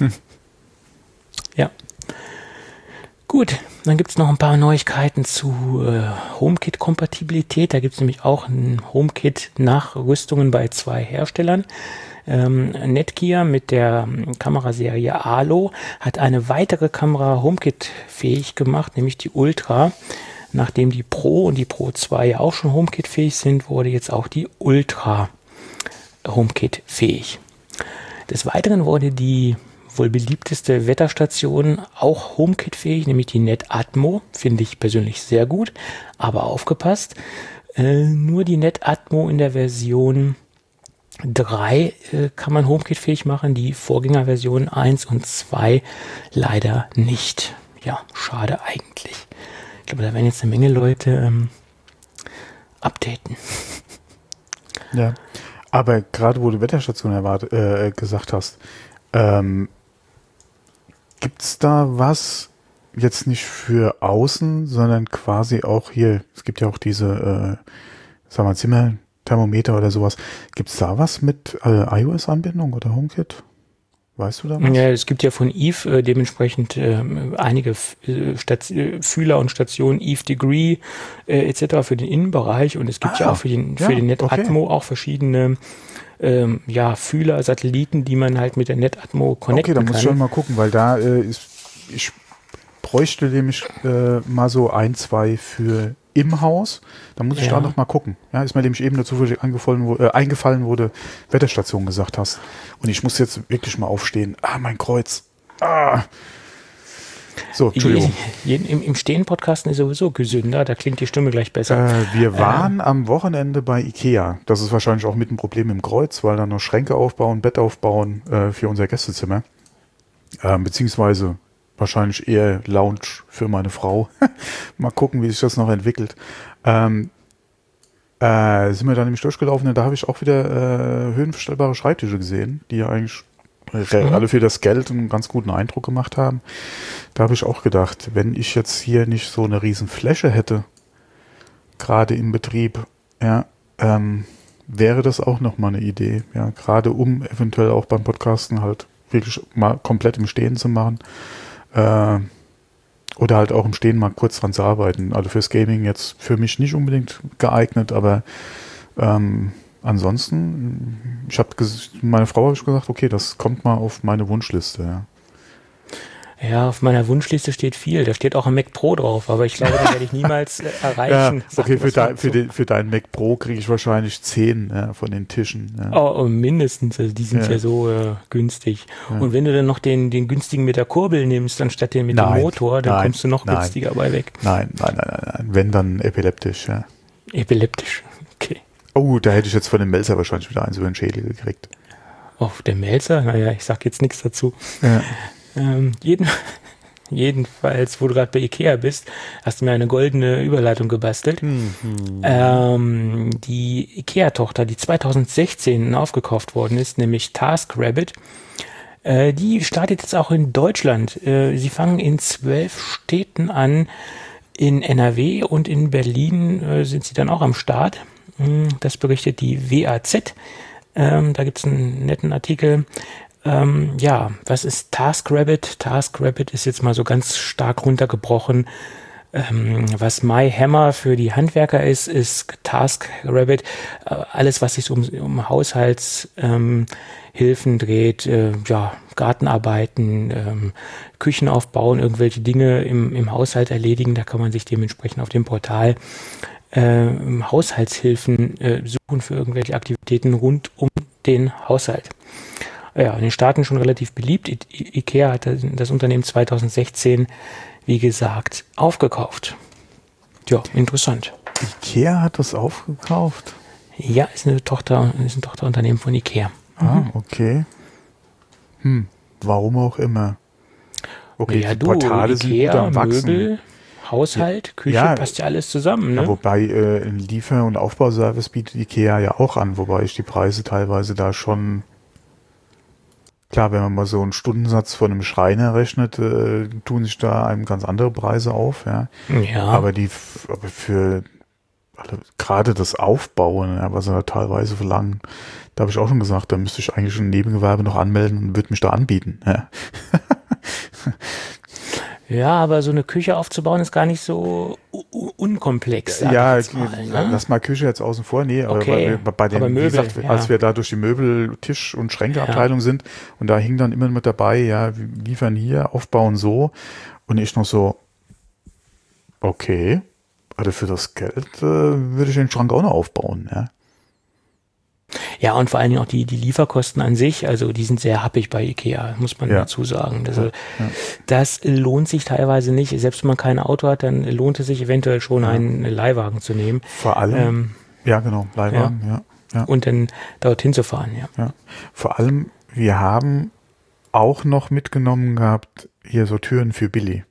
Ja. Gut, dann gibt es noch ein paar Neuigkeiten zu HomeKit-Kompatibilität. Da gibt es nämlich auch ein HomeKit-Nachrüstungen bei 2 Herstellern. Netgear mit der Kameraserie Alo hat eine weitere Kamera HomeKit-fähig gemacht, nämlich die Ultra. Nachdem die Pro und die Pro 2 ja auch schon HomeKit-fähig sind, wurde jetzt auch die Ultra HomeKit-fähig. Des Weiteren wurde die wohl beliebteste Wetterstation auch HomeKit-fähig, nämlich die Netatmo. Finde ich persönlich sehr gut, aber aufgepasst. Nur die Netatmo in der Version 3 kann man HomeKit-fähig machen, die Vorgängerversion 1 und 2 leider nicht. Ja, schade eigentlich. Ich glaube, da werden jetzt eine Menge Leute updaten. Ja, aber gerade wo du Wetterstation gesagt hast, gibt's da was jetzt nicht für außen, sondern quasi auch hier, es gibt ja auch diese, Zimmerthermometer oder sowas. Gibt's da was mit iOS-Anbindung oder HomeKit? Weißt du da was? Ja, es gibt ja von Eve dementsprechend einige Fühler und Stationen, Eve Degree etc. für den Innenbereich und es gibt ja auch für den Netatmo auch verschiedene Fühler, Satelliten, die man halt mit der Netatmo connecten kann. Okay, da muss ich schon mal gucken, weil da ich bräuchte nämlich mal so 1, 2 für im Haus. Da muss ich da noch mal gucken. Ja, ist mir nämlich eben dazu eingefallen, wo du Wetterstation gesagt hast. Und ich muss jetzt wirklich mal aufstehen. Mein Kreuz. So, Entschuldigung. Im Stehen-Podcasten ist sowieso gesünder, da klingt die Stimme gleich besser. Wir waren am Wochenende bei Ikea. Das ist wahrscheinlich auch mit ein Problem im Kreuz, weil da noch Schränke aufbauen, Bett aufbauen für unser Gästezimmer. Beziehungsweise wahrscheinlich eher Lounge für meine Frau. Mal gucken, wie sich das noch entwickelt. Sind wir da nämlich durchgelaufen und da habe ich auch wieder höhenverstellbare Schreibtische gesehen, die ja eigentlich alle für das Geld einen ganz guten Eindruck gemacht haben. Da habe ich auch gedacht, wenn ich jetzt hier nicht so eine riesen Fläche hätte, gerade im Betrieb, wäre das auch nochmal eine Idee. Ja, gerade um eventuell auch beim Podcasten halt wirklich mal komplett im Stehen zu machen. Oder halt auch im Stehen mal kurz dran zu arbeiten. Also fürs Gaming jetzt für mich nicht unbedingt geeignet, aber ansonsten, meine Frau habe ich gesagt, okay, das kommt mal auf meine Wunschliste. Ja. Ja, auf meiner Wunschliste steht viel. Da steht auch ein Mac Pro drauf, aber ich glaube, das werde ich niemals erreichen. Ja, okay, für deinen Mac Pro kriege ich wahrscheinlich 10 von den Tischen. Ja. Oh, mindestens. Also die sind ja so günstig. Ja. Und wenn du dann noch den günstigen mit der Kurbel nimmst, anstatt den mit dem Motor, dann kommst du noch günstiger bei weg. Nein. Wenn, dann epileptisch, ja. Epileptisch, okay. Oh, da hätte ich jetzt von dem Melzer wahrscheinlich wieder eins über den Schädel gekriegt. Oh, der Melzer? Naja, ich sag jetzt nichts dazu. Ja. Jedenfalls, wo du gerade bei Ikea bist, hast du mir eine goldene Überleitung gebastelt. Die Ikea-Tochter, die 2016 aufgekauft worden ist, nämlich TaskRabbit, die startet jetzt auch in Deutschland. Sie fangen in 12 Städten an. In NRW und in Berlin sind sie dann auch am Start. Das berichtet die WAZ. Da gibt es einen netten Artikel. Was ist TaskRabbit? TaskRabbit ist jetzt mal so ganz stark runtergebrochen. Was MyHammer für die Handwerker ist TaskRabbit. Alles, was sich um Haushaltshilfen dreht, Gartenarbeiten, Küchen aufbauen, irgendwelche Dinge im Haushalt erledigen. Da kann man sich dementsprechend auf dem Portal Haushaltshilfen suchen für irgendwelche Aktivitäten rund um den Haushalt. Ja, in den Staaten schon relativ beliebt. Ikea hat das Unternehmen 2016, wie gesagt, aufgekauft. Ja, interessant. Ikea hat das aufgekauft? Ja, ist ein Tochterunternehmen von Ikea. Ah, okay. Warum auch immer. Okay, ja, die Portale sind gut am Wachsen. Möbel, Haushalt, Küche, passt ja alles zusammen. Ne? Ja, wobei einen Liefer- und Aufbauservice bietet Ikea ja auch an, wobei ich die Preise teilweise da schon... Klar, wenn man mal so einen Stundensatz von einem Schreiner rechnet, tun sich da einem ganz andere Preise auf. Ja. Aber für gerade das Aufbauen, ja, was sie da teilweise verlangen, da habe ich auch schon gesagt, da müsste ich eigentlich ein Nebengewerbe noch anmelden und würde mich da anbieten. Ja. Ja, aber so eine Küche aufzubauen ist gar nicht so unkomplex. Ja, lass mal Küche jetzt außen vor. Nee, okay. aber bei den, Möbel, wie gesagt, als wir da durch die Möbel-, Tisch- und Schränkeabteilung sind und da hing dann immer mit dabei, ja, wir liefern hier, aufbauen so und ich noch so, okay, also für das Geld würde ich den Schrank auch noch aufbauen, ja. Ja, und vor allen Dingen auch die Lieferkosten an sich, also die sind sehr happig bei Ikea, muss man dazu sagen. Das lohnt sich teilweise nicht. Selbst wenn man kein Auto hat, dann lohnt es sich eventuell schon, einen Leihwagen zu nehmen. Vor allem, Leihwagen, ja. Und dann dorthin zu fahren, ja. Vor allem, wir haben auch noch mitgenommen gehabt, hier so Türen für Billy.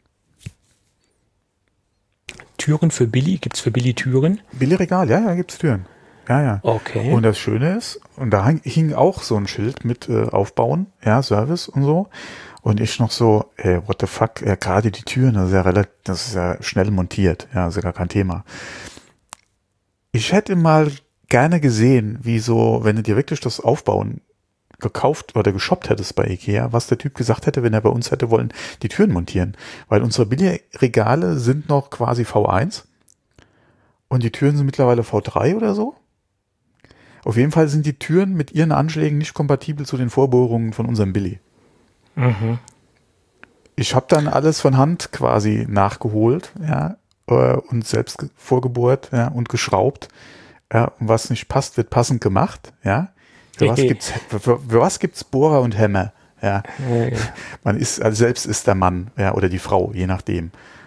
Türen für Billy? Gibt's für Billy Türen? Billy-Regal, ja, gibt's Türen. Ja. Okay. Und das Schöne ist, und da hing auch so ein Schild mit Aufbauen, ja, Service und so. Und ich noch so, what the fuck, gerade die Türen, das ist ja schnell montiert, ja, ist ja gar kein Thema. Ich hätte mal gerne gesehen, wie so, wenn du dir wirklich das Aufbauen gekauft oder geshoppt hättest bei Ikea, was der Typ gesagt hätte, wenn er bei uns hätte wollen, die Türen montieren. Weil unsere Billigregale sind noch quasi V1 und die Türen sind mittlerweile V3 oder so. Auf jeden Fall sind die Türen mit ihren Anschlägen nicht kompatibel zu den Vorbohrungen von unserem Billy. Mhm. Ich habe dann alles von Hand quasi nachgeholt, ja, und selbst vorgebohrt, ja, und geschraubt. Ja, und was nicht passt, wird passend gemacht, ja. Für was gibt's Bohrer und Hämmer, ja. Man ist, also selbst ist der Mann, ja, oder die Frau, je nachdem.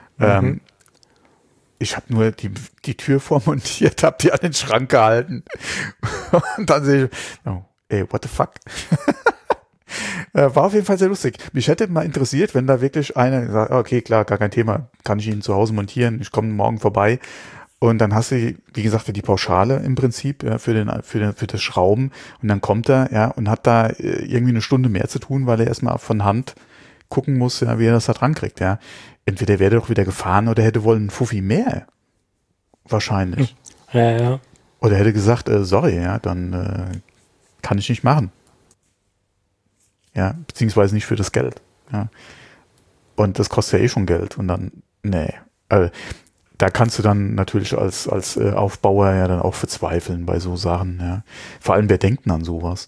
Ich habe nur die Tür vormontiert, habe die an den Schrank gehalten und dann sehe ich, what the fuck? War auf jeden Fall sehr lustig. Mich hätte mal interessiert, wenn da wirklich einer sagt, okay, klar, gar kein Thema, kann ich Ihnen zu Hause montieren, ich komme morgen vorbei. Und dann hast du, wie gesagt, die Pauschale im Prinzip, ja, für das Schrauben. Und dann kommt er, ja, und hat da irgendwie eine Stunde mehr zu tun, weil er erstmal von Hand gucken muss, ja, wie er das da dran kriegt, ja. Entweder wäre er doch wieder gefahren oder hätte wohl einen Fuffi mehr. Wahrscheinlich. Ja. Oder hätte gesagt, sorry, ja, dann kann ich nicht machen. Ja, beziehungsweise nicht für das Geld. Ja. Und das kostet ja eh schon Geld. Und dann, nee. Da kannst du dann natürlich als Aufbauer ja dann auch verzweifeln bei so Sachen, ja. Vor allem, wer denkt denn an sowas?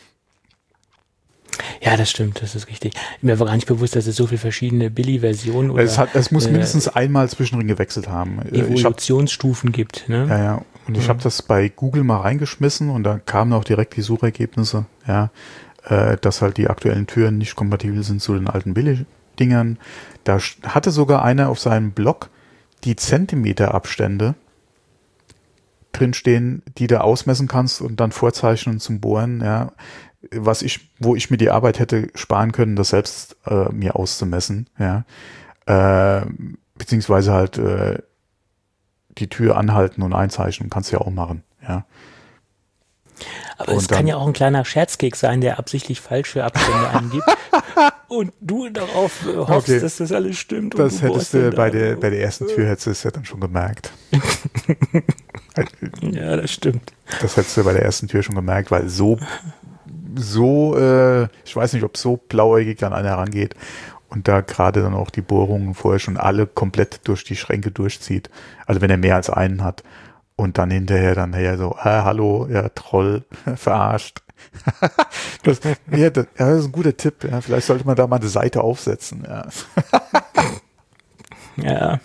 Ja, das stimmt, das ist richtig. Mir war gar nicht bewusst, dass es so viele verschiedene Billy-Versionen oder es muss mindestens einmal zwischendrin gewechselt haben. Evolutionsstufen gibt, ne? Ja. Und ich habe das bei Google mal reingeschmissen und da kamen auch direkt die Suchergebnisse, ja, dass halt die aktuellen Türen nicht kompatibel sind zu den alten Billy-Dingern. Da hatte sogar einer auf seinem Blog die Zentimeterabstände drinstehen, die du ausmessen kannst und dann vorzeichnen zum Bohren, ja, wo ich mir die Arbeit hätte sparen können, das selbst mir auszumessen, ja. beziehungsweise halt die Tür anhalten und einzeichnen, kannst du ja auch machen, ja. Aber es kann ja auch ein kleiner Scherzkeks sein, der absichtlich falsche Abstände angibt und du darauf hoffst, dass das alles stimmt. Das hättest du bei der ersten Tür hättest du es ja dann schon gemerkt. Ja, das stimmt. Das hättest du bei der ersten Tür schon gemerkt, weil so ich weiß nicht, ob so blauäugig an einer rangeht und da gerade dann auch die Bohrungen vorher schon alle komplett durch die Schränke durchzieht. Also wenn er mehr als einen hat. Und dann hinterher so, hallo, ja, Troll, verarscht. Das ist ein guter Tipp. Ja. Vielleicht sollte man da mal eine Seite aufsetzen. Ja.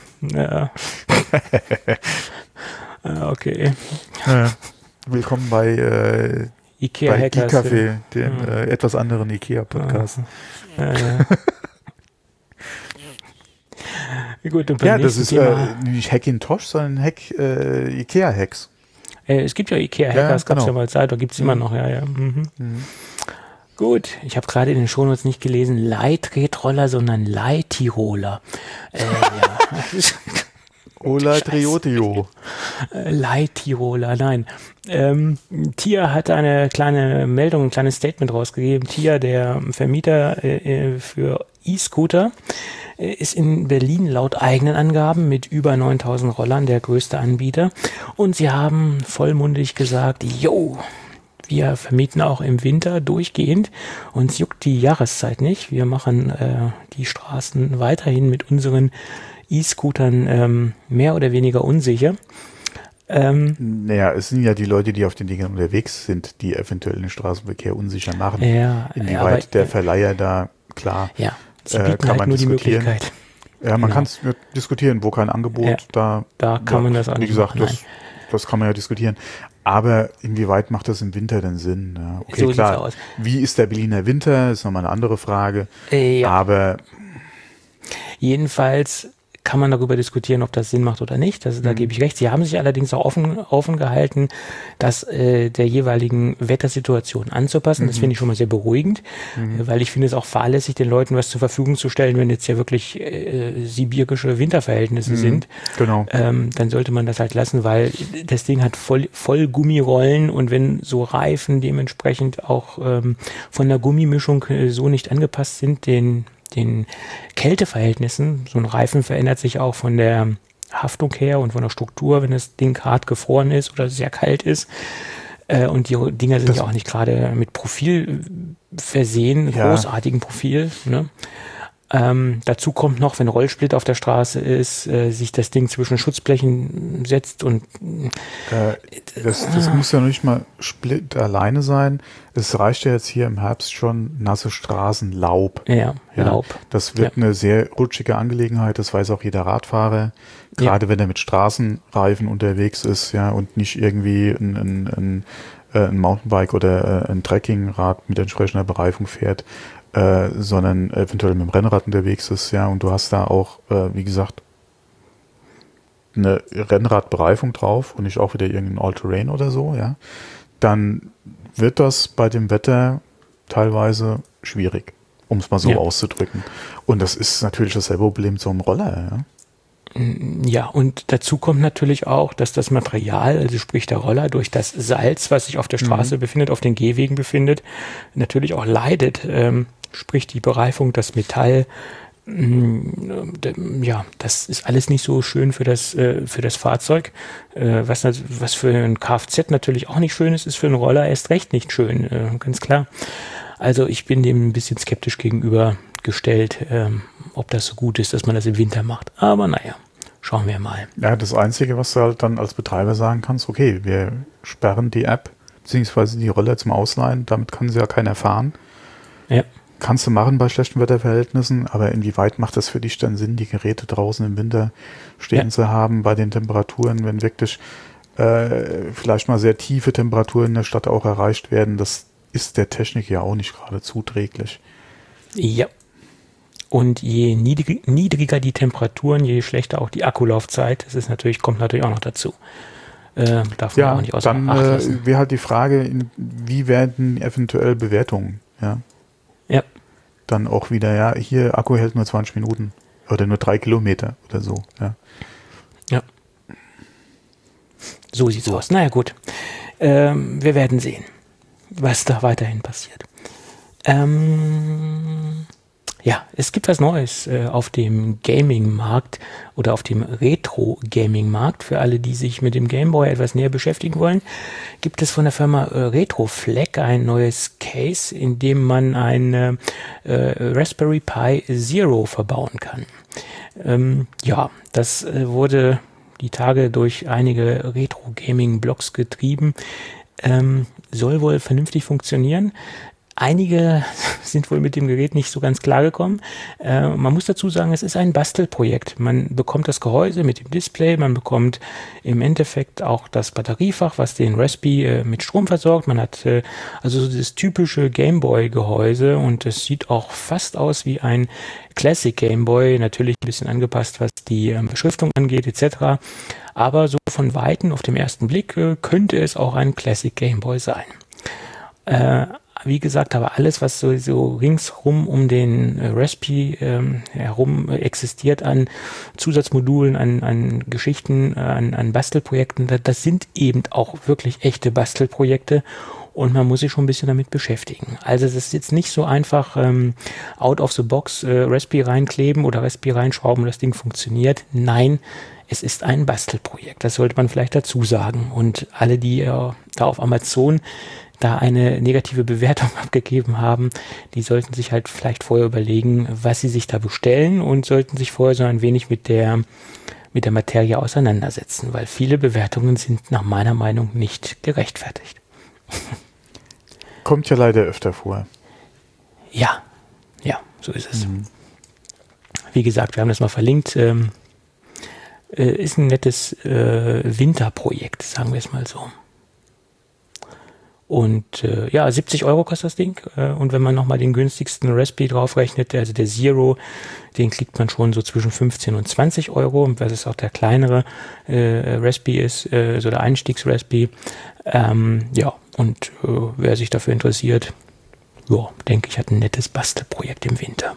Okay. Ja. Willkommen bei IKEA-Hackers. Café, dem etwas anderen IKEA-Podcast. Gut, und das ist nicht Hackintosh, sondern IKEA-Hacks. Es gibt ja IKEA-Hackers, gab es ja mal Zeit, da gibt es immer noch, ja. Gut, ich habe gerade in den Shownotes nicht gelesen, Leittretroller, sondern Leihtiroler. Ola Triotio. Leihtiroler, nein. TIA hat eine kleine Meldung, ein kleines Statement rausgegeben. TIA, der Vermieter für E-Scooter, ist in Berlin laut eigenen Angaben mit über 9000 Rollern der größte Anbieter. Und sie haben vollmundig gesagt, wir vermieten auch im Winter durchgehend. Uns juckt die Jahreszeit nicht. Wir machen die Straßen weiterhin mit unseren E-Scootern mehr oder weniger unsicher. Es sind ja die Leute, die auf den Dingen unterwegs sind, die eventuell den Straßenverkehr unsicher machen. Inwieweit der Verleiher da, klar, sie bieten kann halt man nur die Möglichkeit. Ja, man kann es diskutieren, wo kein Angebot, da kann man das auch nicht machen. Wie gesagt, das kann man ja diskutieren. Aber inwieweit macht das im Winter denn Sinn? Ja, okay, so klar. Wie ist der Berliner Winter? Ist nochmal eine andere Frage. Aber jedenfalls kann man darüber diskutieren, ob das Sinn macht oder nicht. Da gebe ich recht. Sie haben sich allerdings auch offen gehalten, das der jeweiligen Wettersituation anzupassen. Das finde ich schon mal sehr beruhigend, weil ich finde es auch fahrlässig, den Leuten was zur Verfügung zu stellen, wenn jetzt ja wirklich sibirische Winterverhältnisse sind. Genau. Dann sollte man das halt lassen, weil das Ding hat voll Gummirollen und wenn so Reifen dementsprechend auch von der Gummimischung so nicht angepasst sind, den Kälteverhältnissen, so ein Reifen verändert sich auch von der Haftung her und von der Struktur, wenn das Ding hart gefroren ist oder sehr kalt ist. Und die Dinger sind ja auch nicht gerade mit Profil versehen, großartigen Profil. Ne? Dazu kommt noch, wenn Rollsplit auf der Straße ist, sich das Ding zwischen Schutzblechen setzt und das muss ja nicht mal Split alleine sein. Es reicht ja jetzt hier im Herbst schon nasse Straßen, Laub. Laub. Das wird eine sehr rutschige Angelegenheit, das weiß auch jeder Radfahrer. Gerade wenn er mit Straßenreifen unterwegs ist, und nicht irgendwie ein Mountainbike oder ein Trekkingrad mit entsprechender Bereifung fährt. Sondern eventuell mit dem Rennrad unterwegs ist, und du hast da auch, wie gesagt, eine Rennradbereifung drauf und nicht auch wieder irgendein All-Terrain oder so, dann wird das bei dem Wetter teilweise schwierig, um es mal so auszudrücken. Und das ist natürlich dasselbe Problem mit so einem Roller, Ja, und dazu kommt natürlich auch, dass das Material, also sprich der Roller, durch das Salz, was sich auf der Straße befindet, auf den Gehwegen befindet, natürlich auch leidet. Sprich die Bereifung, das Metall, das ist alles nicht so schön für das Fahrzeug. Was für ein Kfz natürlich auch nicht schön ist für einen Roller erst recht nicht schön, ganz klar. Also ich bin dem ein bisschen skeptisch gegenübergestellt, ob das so gut ist, dass man das im Winter macht. Aber naja, schauen wir mal. Ja, das Einzige, was du halt dann als Betreiber sagen kannst, okay, wir sperren die App, beziehungsweise die Roller zum Ausleihen, damit kann sie ja keiner fahren. Ja. Kannst du machen bei schlechten Wetterverhältnissen, aber inwieweit macht das für dich dann Sinn, die Geräte draußen im Winter stehen zu haben, bei den Temperaturen, wenn wirklich vielleicht mal sehr tiefe Temperaturen in der Stadt auch erreicht werden, das ist der Technik ja auch nicht gerade zuträglich. Ja. Und je niedriger die Temperaturen, je schlechter auch die Akkulaufzeit. Kommt natürlich auch noch dazu. Darf man auch nicht außer Acht lassen. Dann wäre halt die Frage, wie werden eventuell Bewertungen, Ja. Dann auch wieder, hier, Akku hält nur 20 Minuten. Oder nur 3 Kilometer oder so, ja. Ja. So sieht's aus. Naja, gut. Wir werden sehen, was da weiterhin passiert. Ja, es gibt was Neues auf dem Gaming-Markt oder auf dem Retro-Gaming-Markt. Für alle, die sich mit dem Gameboy etwas näher beschäftigen wollen, gibt es von der Firma Retroflag ein neues Case, in dem man ein Raspberry Pi Zero verbauen kann. Ja, das wurde die Tage durch einige Retro-Gaming-Blogs getrieben. Soll wohl vernünftig funktionieren. Einige sind wohl mit dem Gerät nicht so ganz klar gekommen. Man muss dazu sagen, es ist ein Bastelprojekt. Man bekommt das Gehäuse mit dem Display, man bekommt im Endeffekt auch das Batteriefach, was den Raspi mit Strom versorgt. Man hat also so das typische Gameboy-Gehäuse und es sieht auch fast aus wie ein Classic Gameboy, natürlich ein bisschen angepasst, was die Beschriftung angeht etc. Aber so von Weitem auf dem ersten Blick könnte es auch ein Classic Gameboy sein. Wie gesagt, aber alles, was so ringsrum um den Raspi herum existiert an Zusatzmodulen, an Geschichten, an Bastelprojekten, das sind eben auch wirklich echte Bastelprojekte und man muss sich schon ein bisschen damit beschäftigen. Also es ist jetzt nicht so einfach out of the box Raspi reinkleben oder Raspi reinschrauben und das Ding funktioniert. Nein, es ist ein Bastelprojekt. Das sollte man vielleicht dazu sagen. Und alle, die da auf Amazon da eine negative Bewertung abgegeben haben, die sollten sich halt vielleicht vorher überlegen, was sie sich da bestellen und sollten sich vorher so ein wenig mit der Materie auseinandersetzen, weil viele Bewertungen sind nach meiner Meinung nicht gerechtfertigt. Kommt ja leider öfter vor. Ja, so ist es. Wie gesagt, wir haben das mal verlinkt. Ist ein nettes Winterprojekt, sagen wir es mal so. Und 70 € kostet das Ding. Und wenn man nochmal den günstigsten Raspi draufrechnet, also der Zero, den kriegt man schon so zwischen 15 und 20 €. Und was ist auch der kleinere Raspi ist, so der Einstiegs-Raspi. Wer sich dafür interessiert, denke ich, hat ein nettes Bastelprojekt im Winter.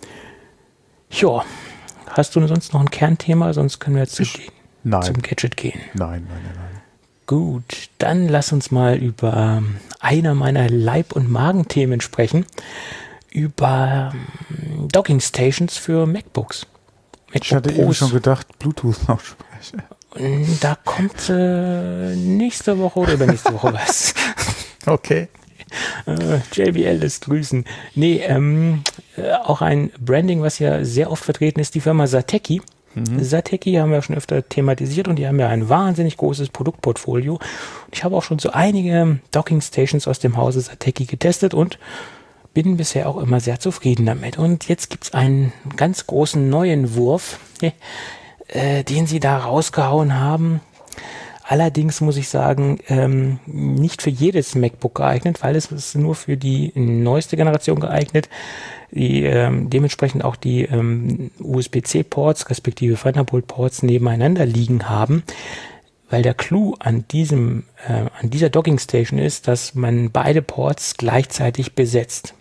Ja, hast du sonst noch ein Kernthema? Sonst können wir jetzt zum Gadget gehen. Nein. Gut, dann lass uns mal über einer meiner Leib- und Magenthemen sprechen. Über Docking Stations für MacBooks. Ich hatte eben schon gedacht, Bluetooth-Lautsprecher. Da kommt nächste Woche oder übernächste Woche was. Okay. JBL lässt grüßen. Nee, auch ein Branding, was ja sehr oft vertreten ist, die Firma Satechi. Satechi haben wir schon öfter thematisiert und die haben ja ein wahnsinnig großes Produktportfolio. Ich habe auch schon so einige Docking Stations aus dem Hause Satechi getestet und bin bisher auch immer sehr zufrieden damit. Und jetzt gibt es einen ganz großen neuen Wurf, den sie da rausgehauen haben. Allerdings muss ich sagen, nicht für jedes MacBook geeignet, weil es ist nur für die neueste Generation geeignet, die dementsprechend auch die USB-C-Ports respektive Thunderbolt-Ports nebeneinander liegen haben, weil der Clou an dieser Docking-Station ist, dass man beide Ports gleichzeitig besetzt,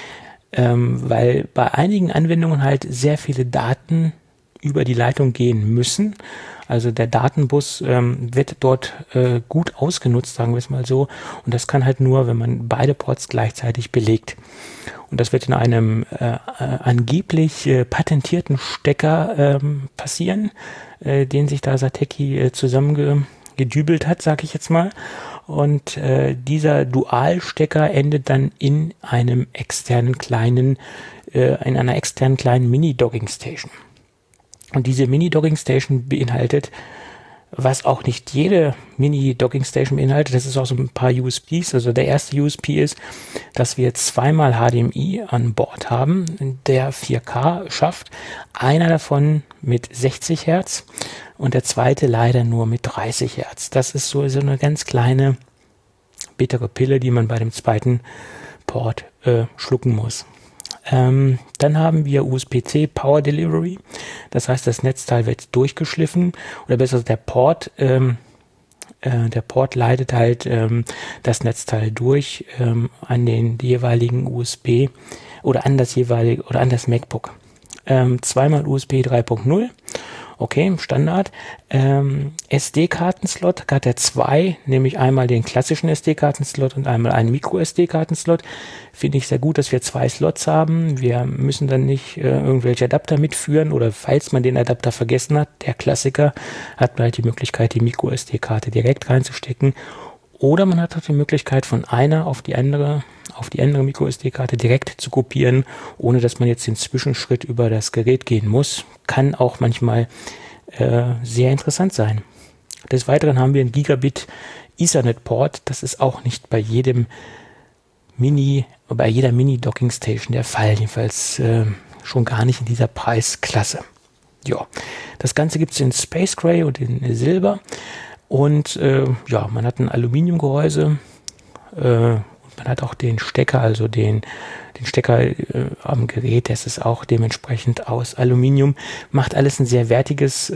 weil bei einigen Anwendungen halt sehr viele Daten über die Leitung gehen müssen. Also der Datenbus wird dort gut ausgenutzt, sagen wir es mal so. Und das kann halt nur, wenn man beide Ports gleichzeitig belegt. Und das wird in einem angeblich patentierten Stecker passieren, den sich da Satechi zusammengedübelt hat, sage ich jetzt mal. Und dieser Dualstecker endet dann in einer externen kleinen Mini-Docking-Station. Und diese Mini-Docking-Station beinhaltet, was auch nicht jede Mini-Docking-Station beinhaltet, das ist auch so ein paar USPs. Also der erste USP ist, dass wir zweimal HDMI an Bord haben, der 4K schafft. Einer davon mit 60 Hertz und der zweite leider nur mit 30 Hertz. Das ist so eine ganz kleine, bittere Pille, die man bei dem zweiten Port schlucken muss. Dann haben wir USB-C Power Delivery. Das heißt, das Netzteil wird durchgeschliffen oder besser der Port leitet halt das Netzteil durch an den jeweiligen USB oder an das MacBook. zweimal USB 3.0. Okay, Standard. SD-Kartenslot hat er 2, nämlich einmal den klassischen SD-Kartenslot und einmal einen Micro-SD-Kartenslot. Finde ich sehr gut, dass wir 2 Slots haben. Wir müssen dann nicht irgendwelche Adapter mitführen oder falls man den Adapter vergessen hat, der Klassiker, hat man halt die Möglichkeit, die Micro-SD-Karte direkt reinzustecken. Oder man hat auch die Möglichkeit, von einer auf die andere Micro-SD-Karte direkt zu kopieren, ohne dass man jetzt den Zwischenschritt über das Gerät gehen muss. Kann auch manchmal sehr interessant sein. Des Weiteren haben wir einen Gigabit Ethernet-Port. Das ist auch nicht bei jeder Mini-Docking-Station der Fall. Jedenfalls schon gar nicht in dieser Preisklasse. Ja, das Ganze gibt es in Space Gray und in Silber. Und man hat ein Aluminiumgehäuse. Man hat auch den Stecker, also den Stecker am Gerät, das ist auch dementsprechend aus Aluminium. Macht alles ein sehr wertiges,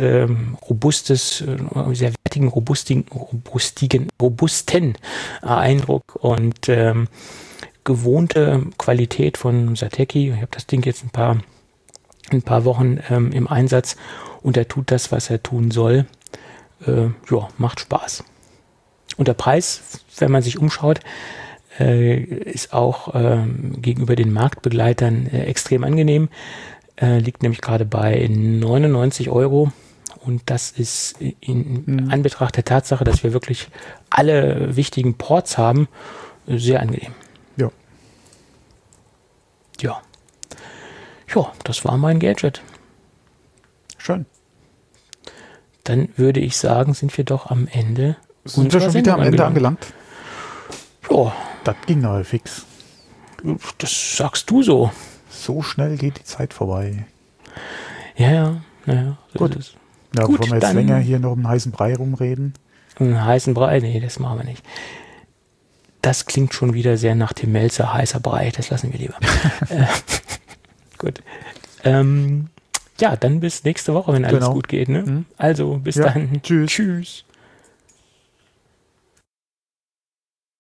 robusten Eindruck und gewohnte Qualität von Satechi. Ich habe das Ding jetzt ein paar Wochen im Einsatz und er tut das, was er tun soll. Macht Spaß. Und der Preis, wenn man sich umschaut, ist auch gegenüber den Marktbegleitern extrem angenehm. Liegt nämlich gerade bei 99 € und das ist in Anbetracht der Tatsache, dass wir wirklich alle wichtigen Ports haben, sehr angenehm. Ja. Ja. Ja, das war mein Gadget. Schön. Dann würde ich sagen, sind wir doch am Ende. Sind wir schon wieder am Ende angelangt? Ja. Das ging aber fix. Das sagst du so. So schnell geht die Zeit vorbei. Ja. Gut. Ja, Gut, bevor wir jetzt länger hier noch um einen heißen Brei rumreden. Einen heißen Brei? Nee, das machen wir nicht. Das klingt schon wieder sehr nach Tim Melzer, heißer Brei. Das lassen wir lieber. Gut. Dann bis nächste Woche, wenn alles gut geht. Ne? Also, bis dann. Tschüss. Tschüss.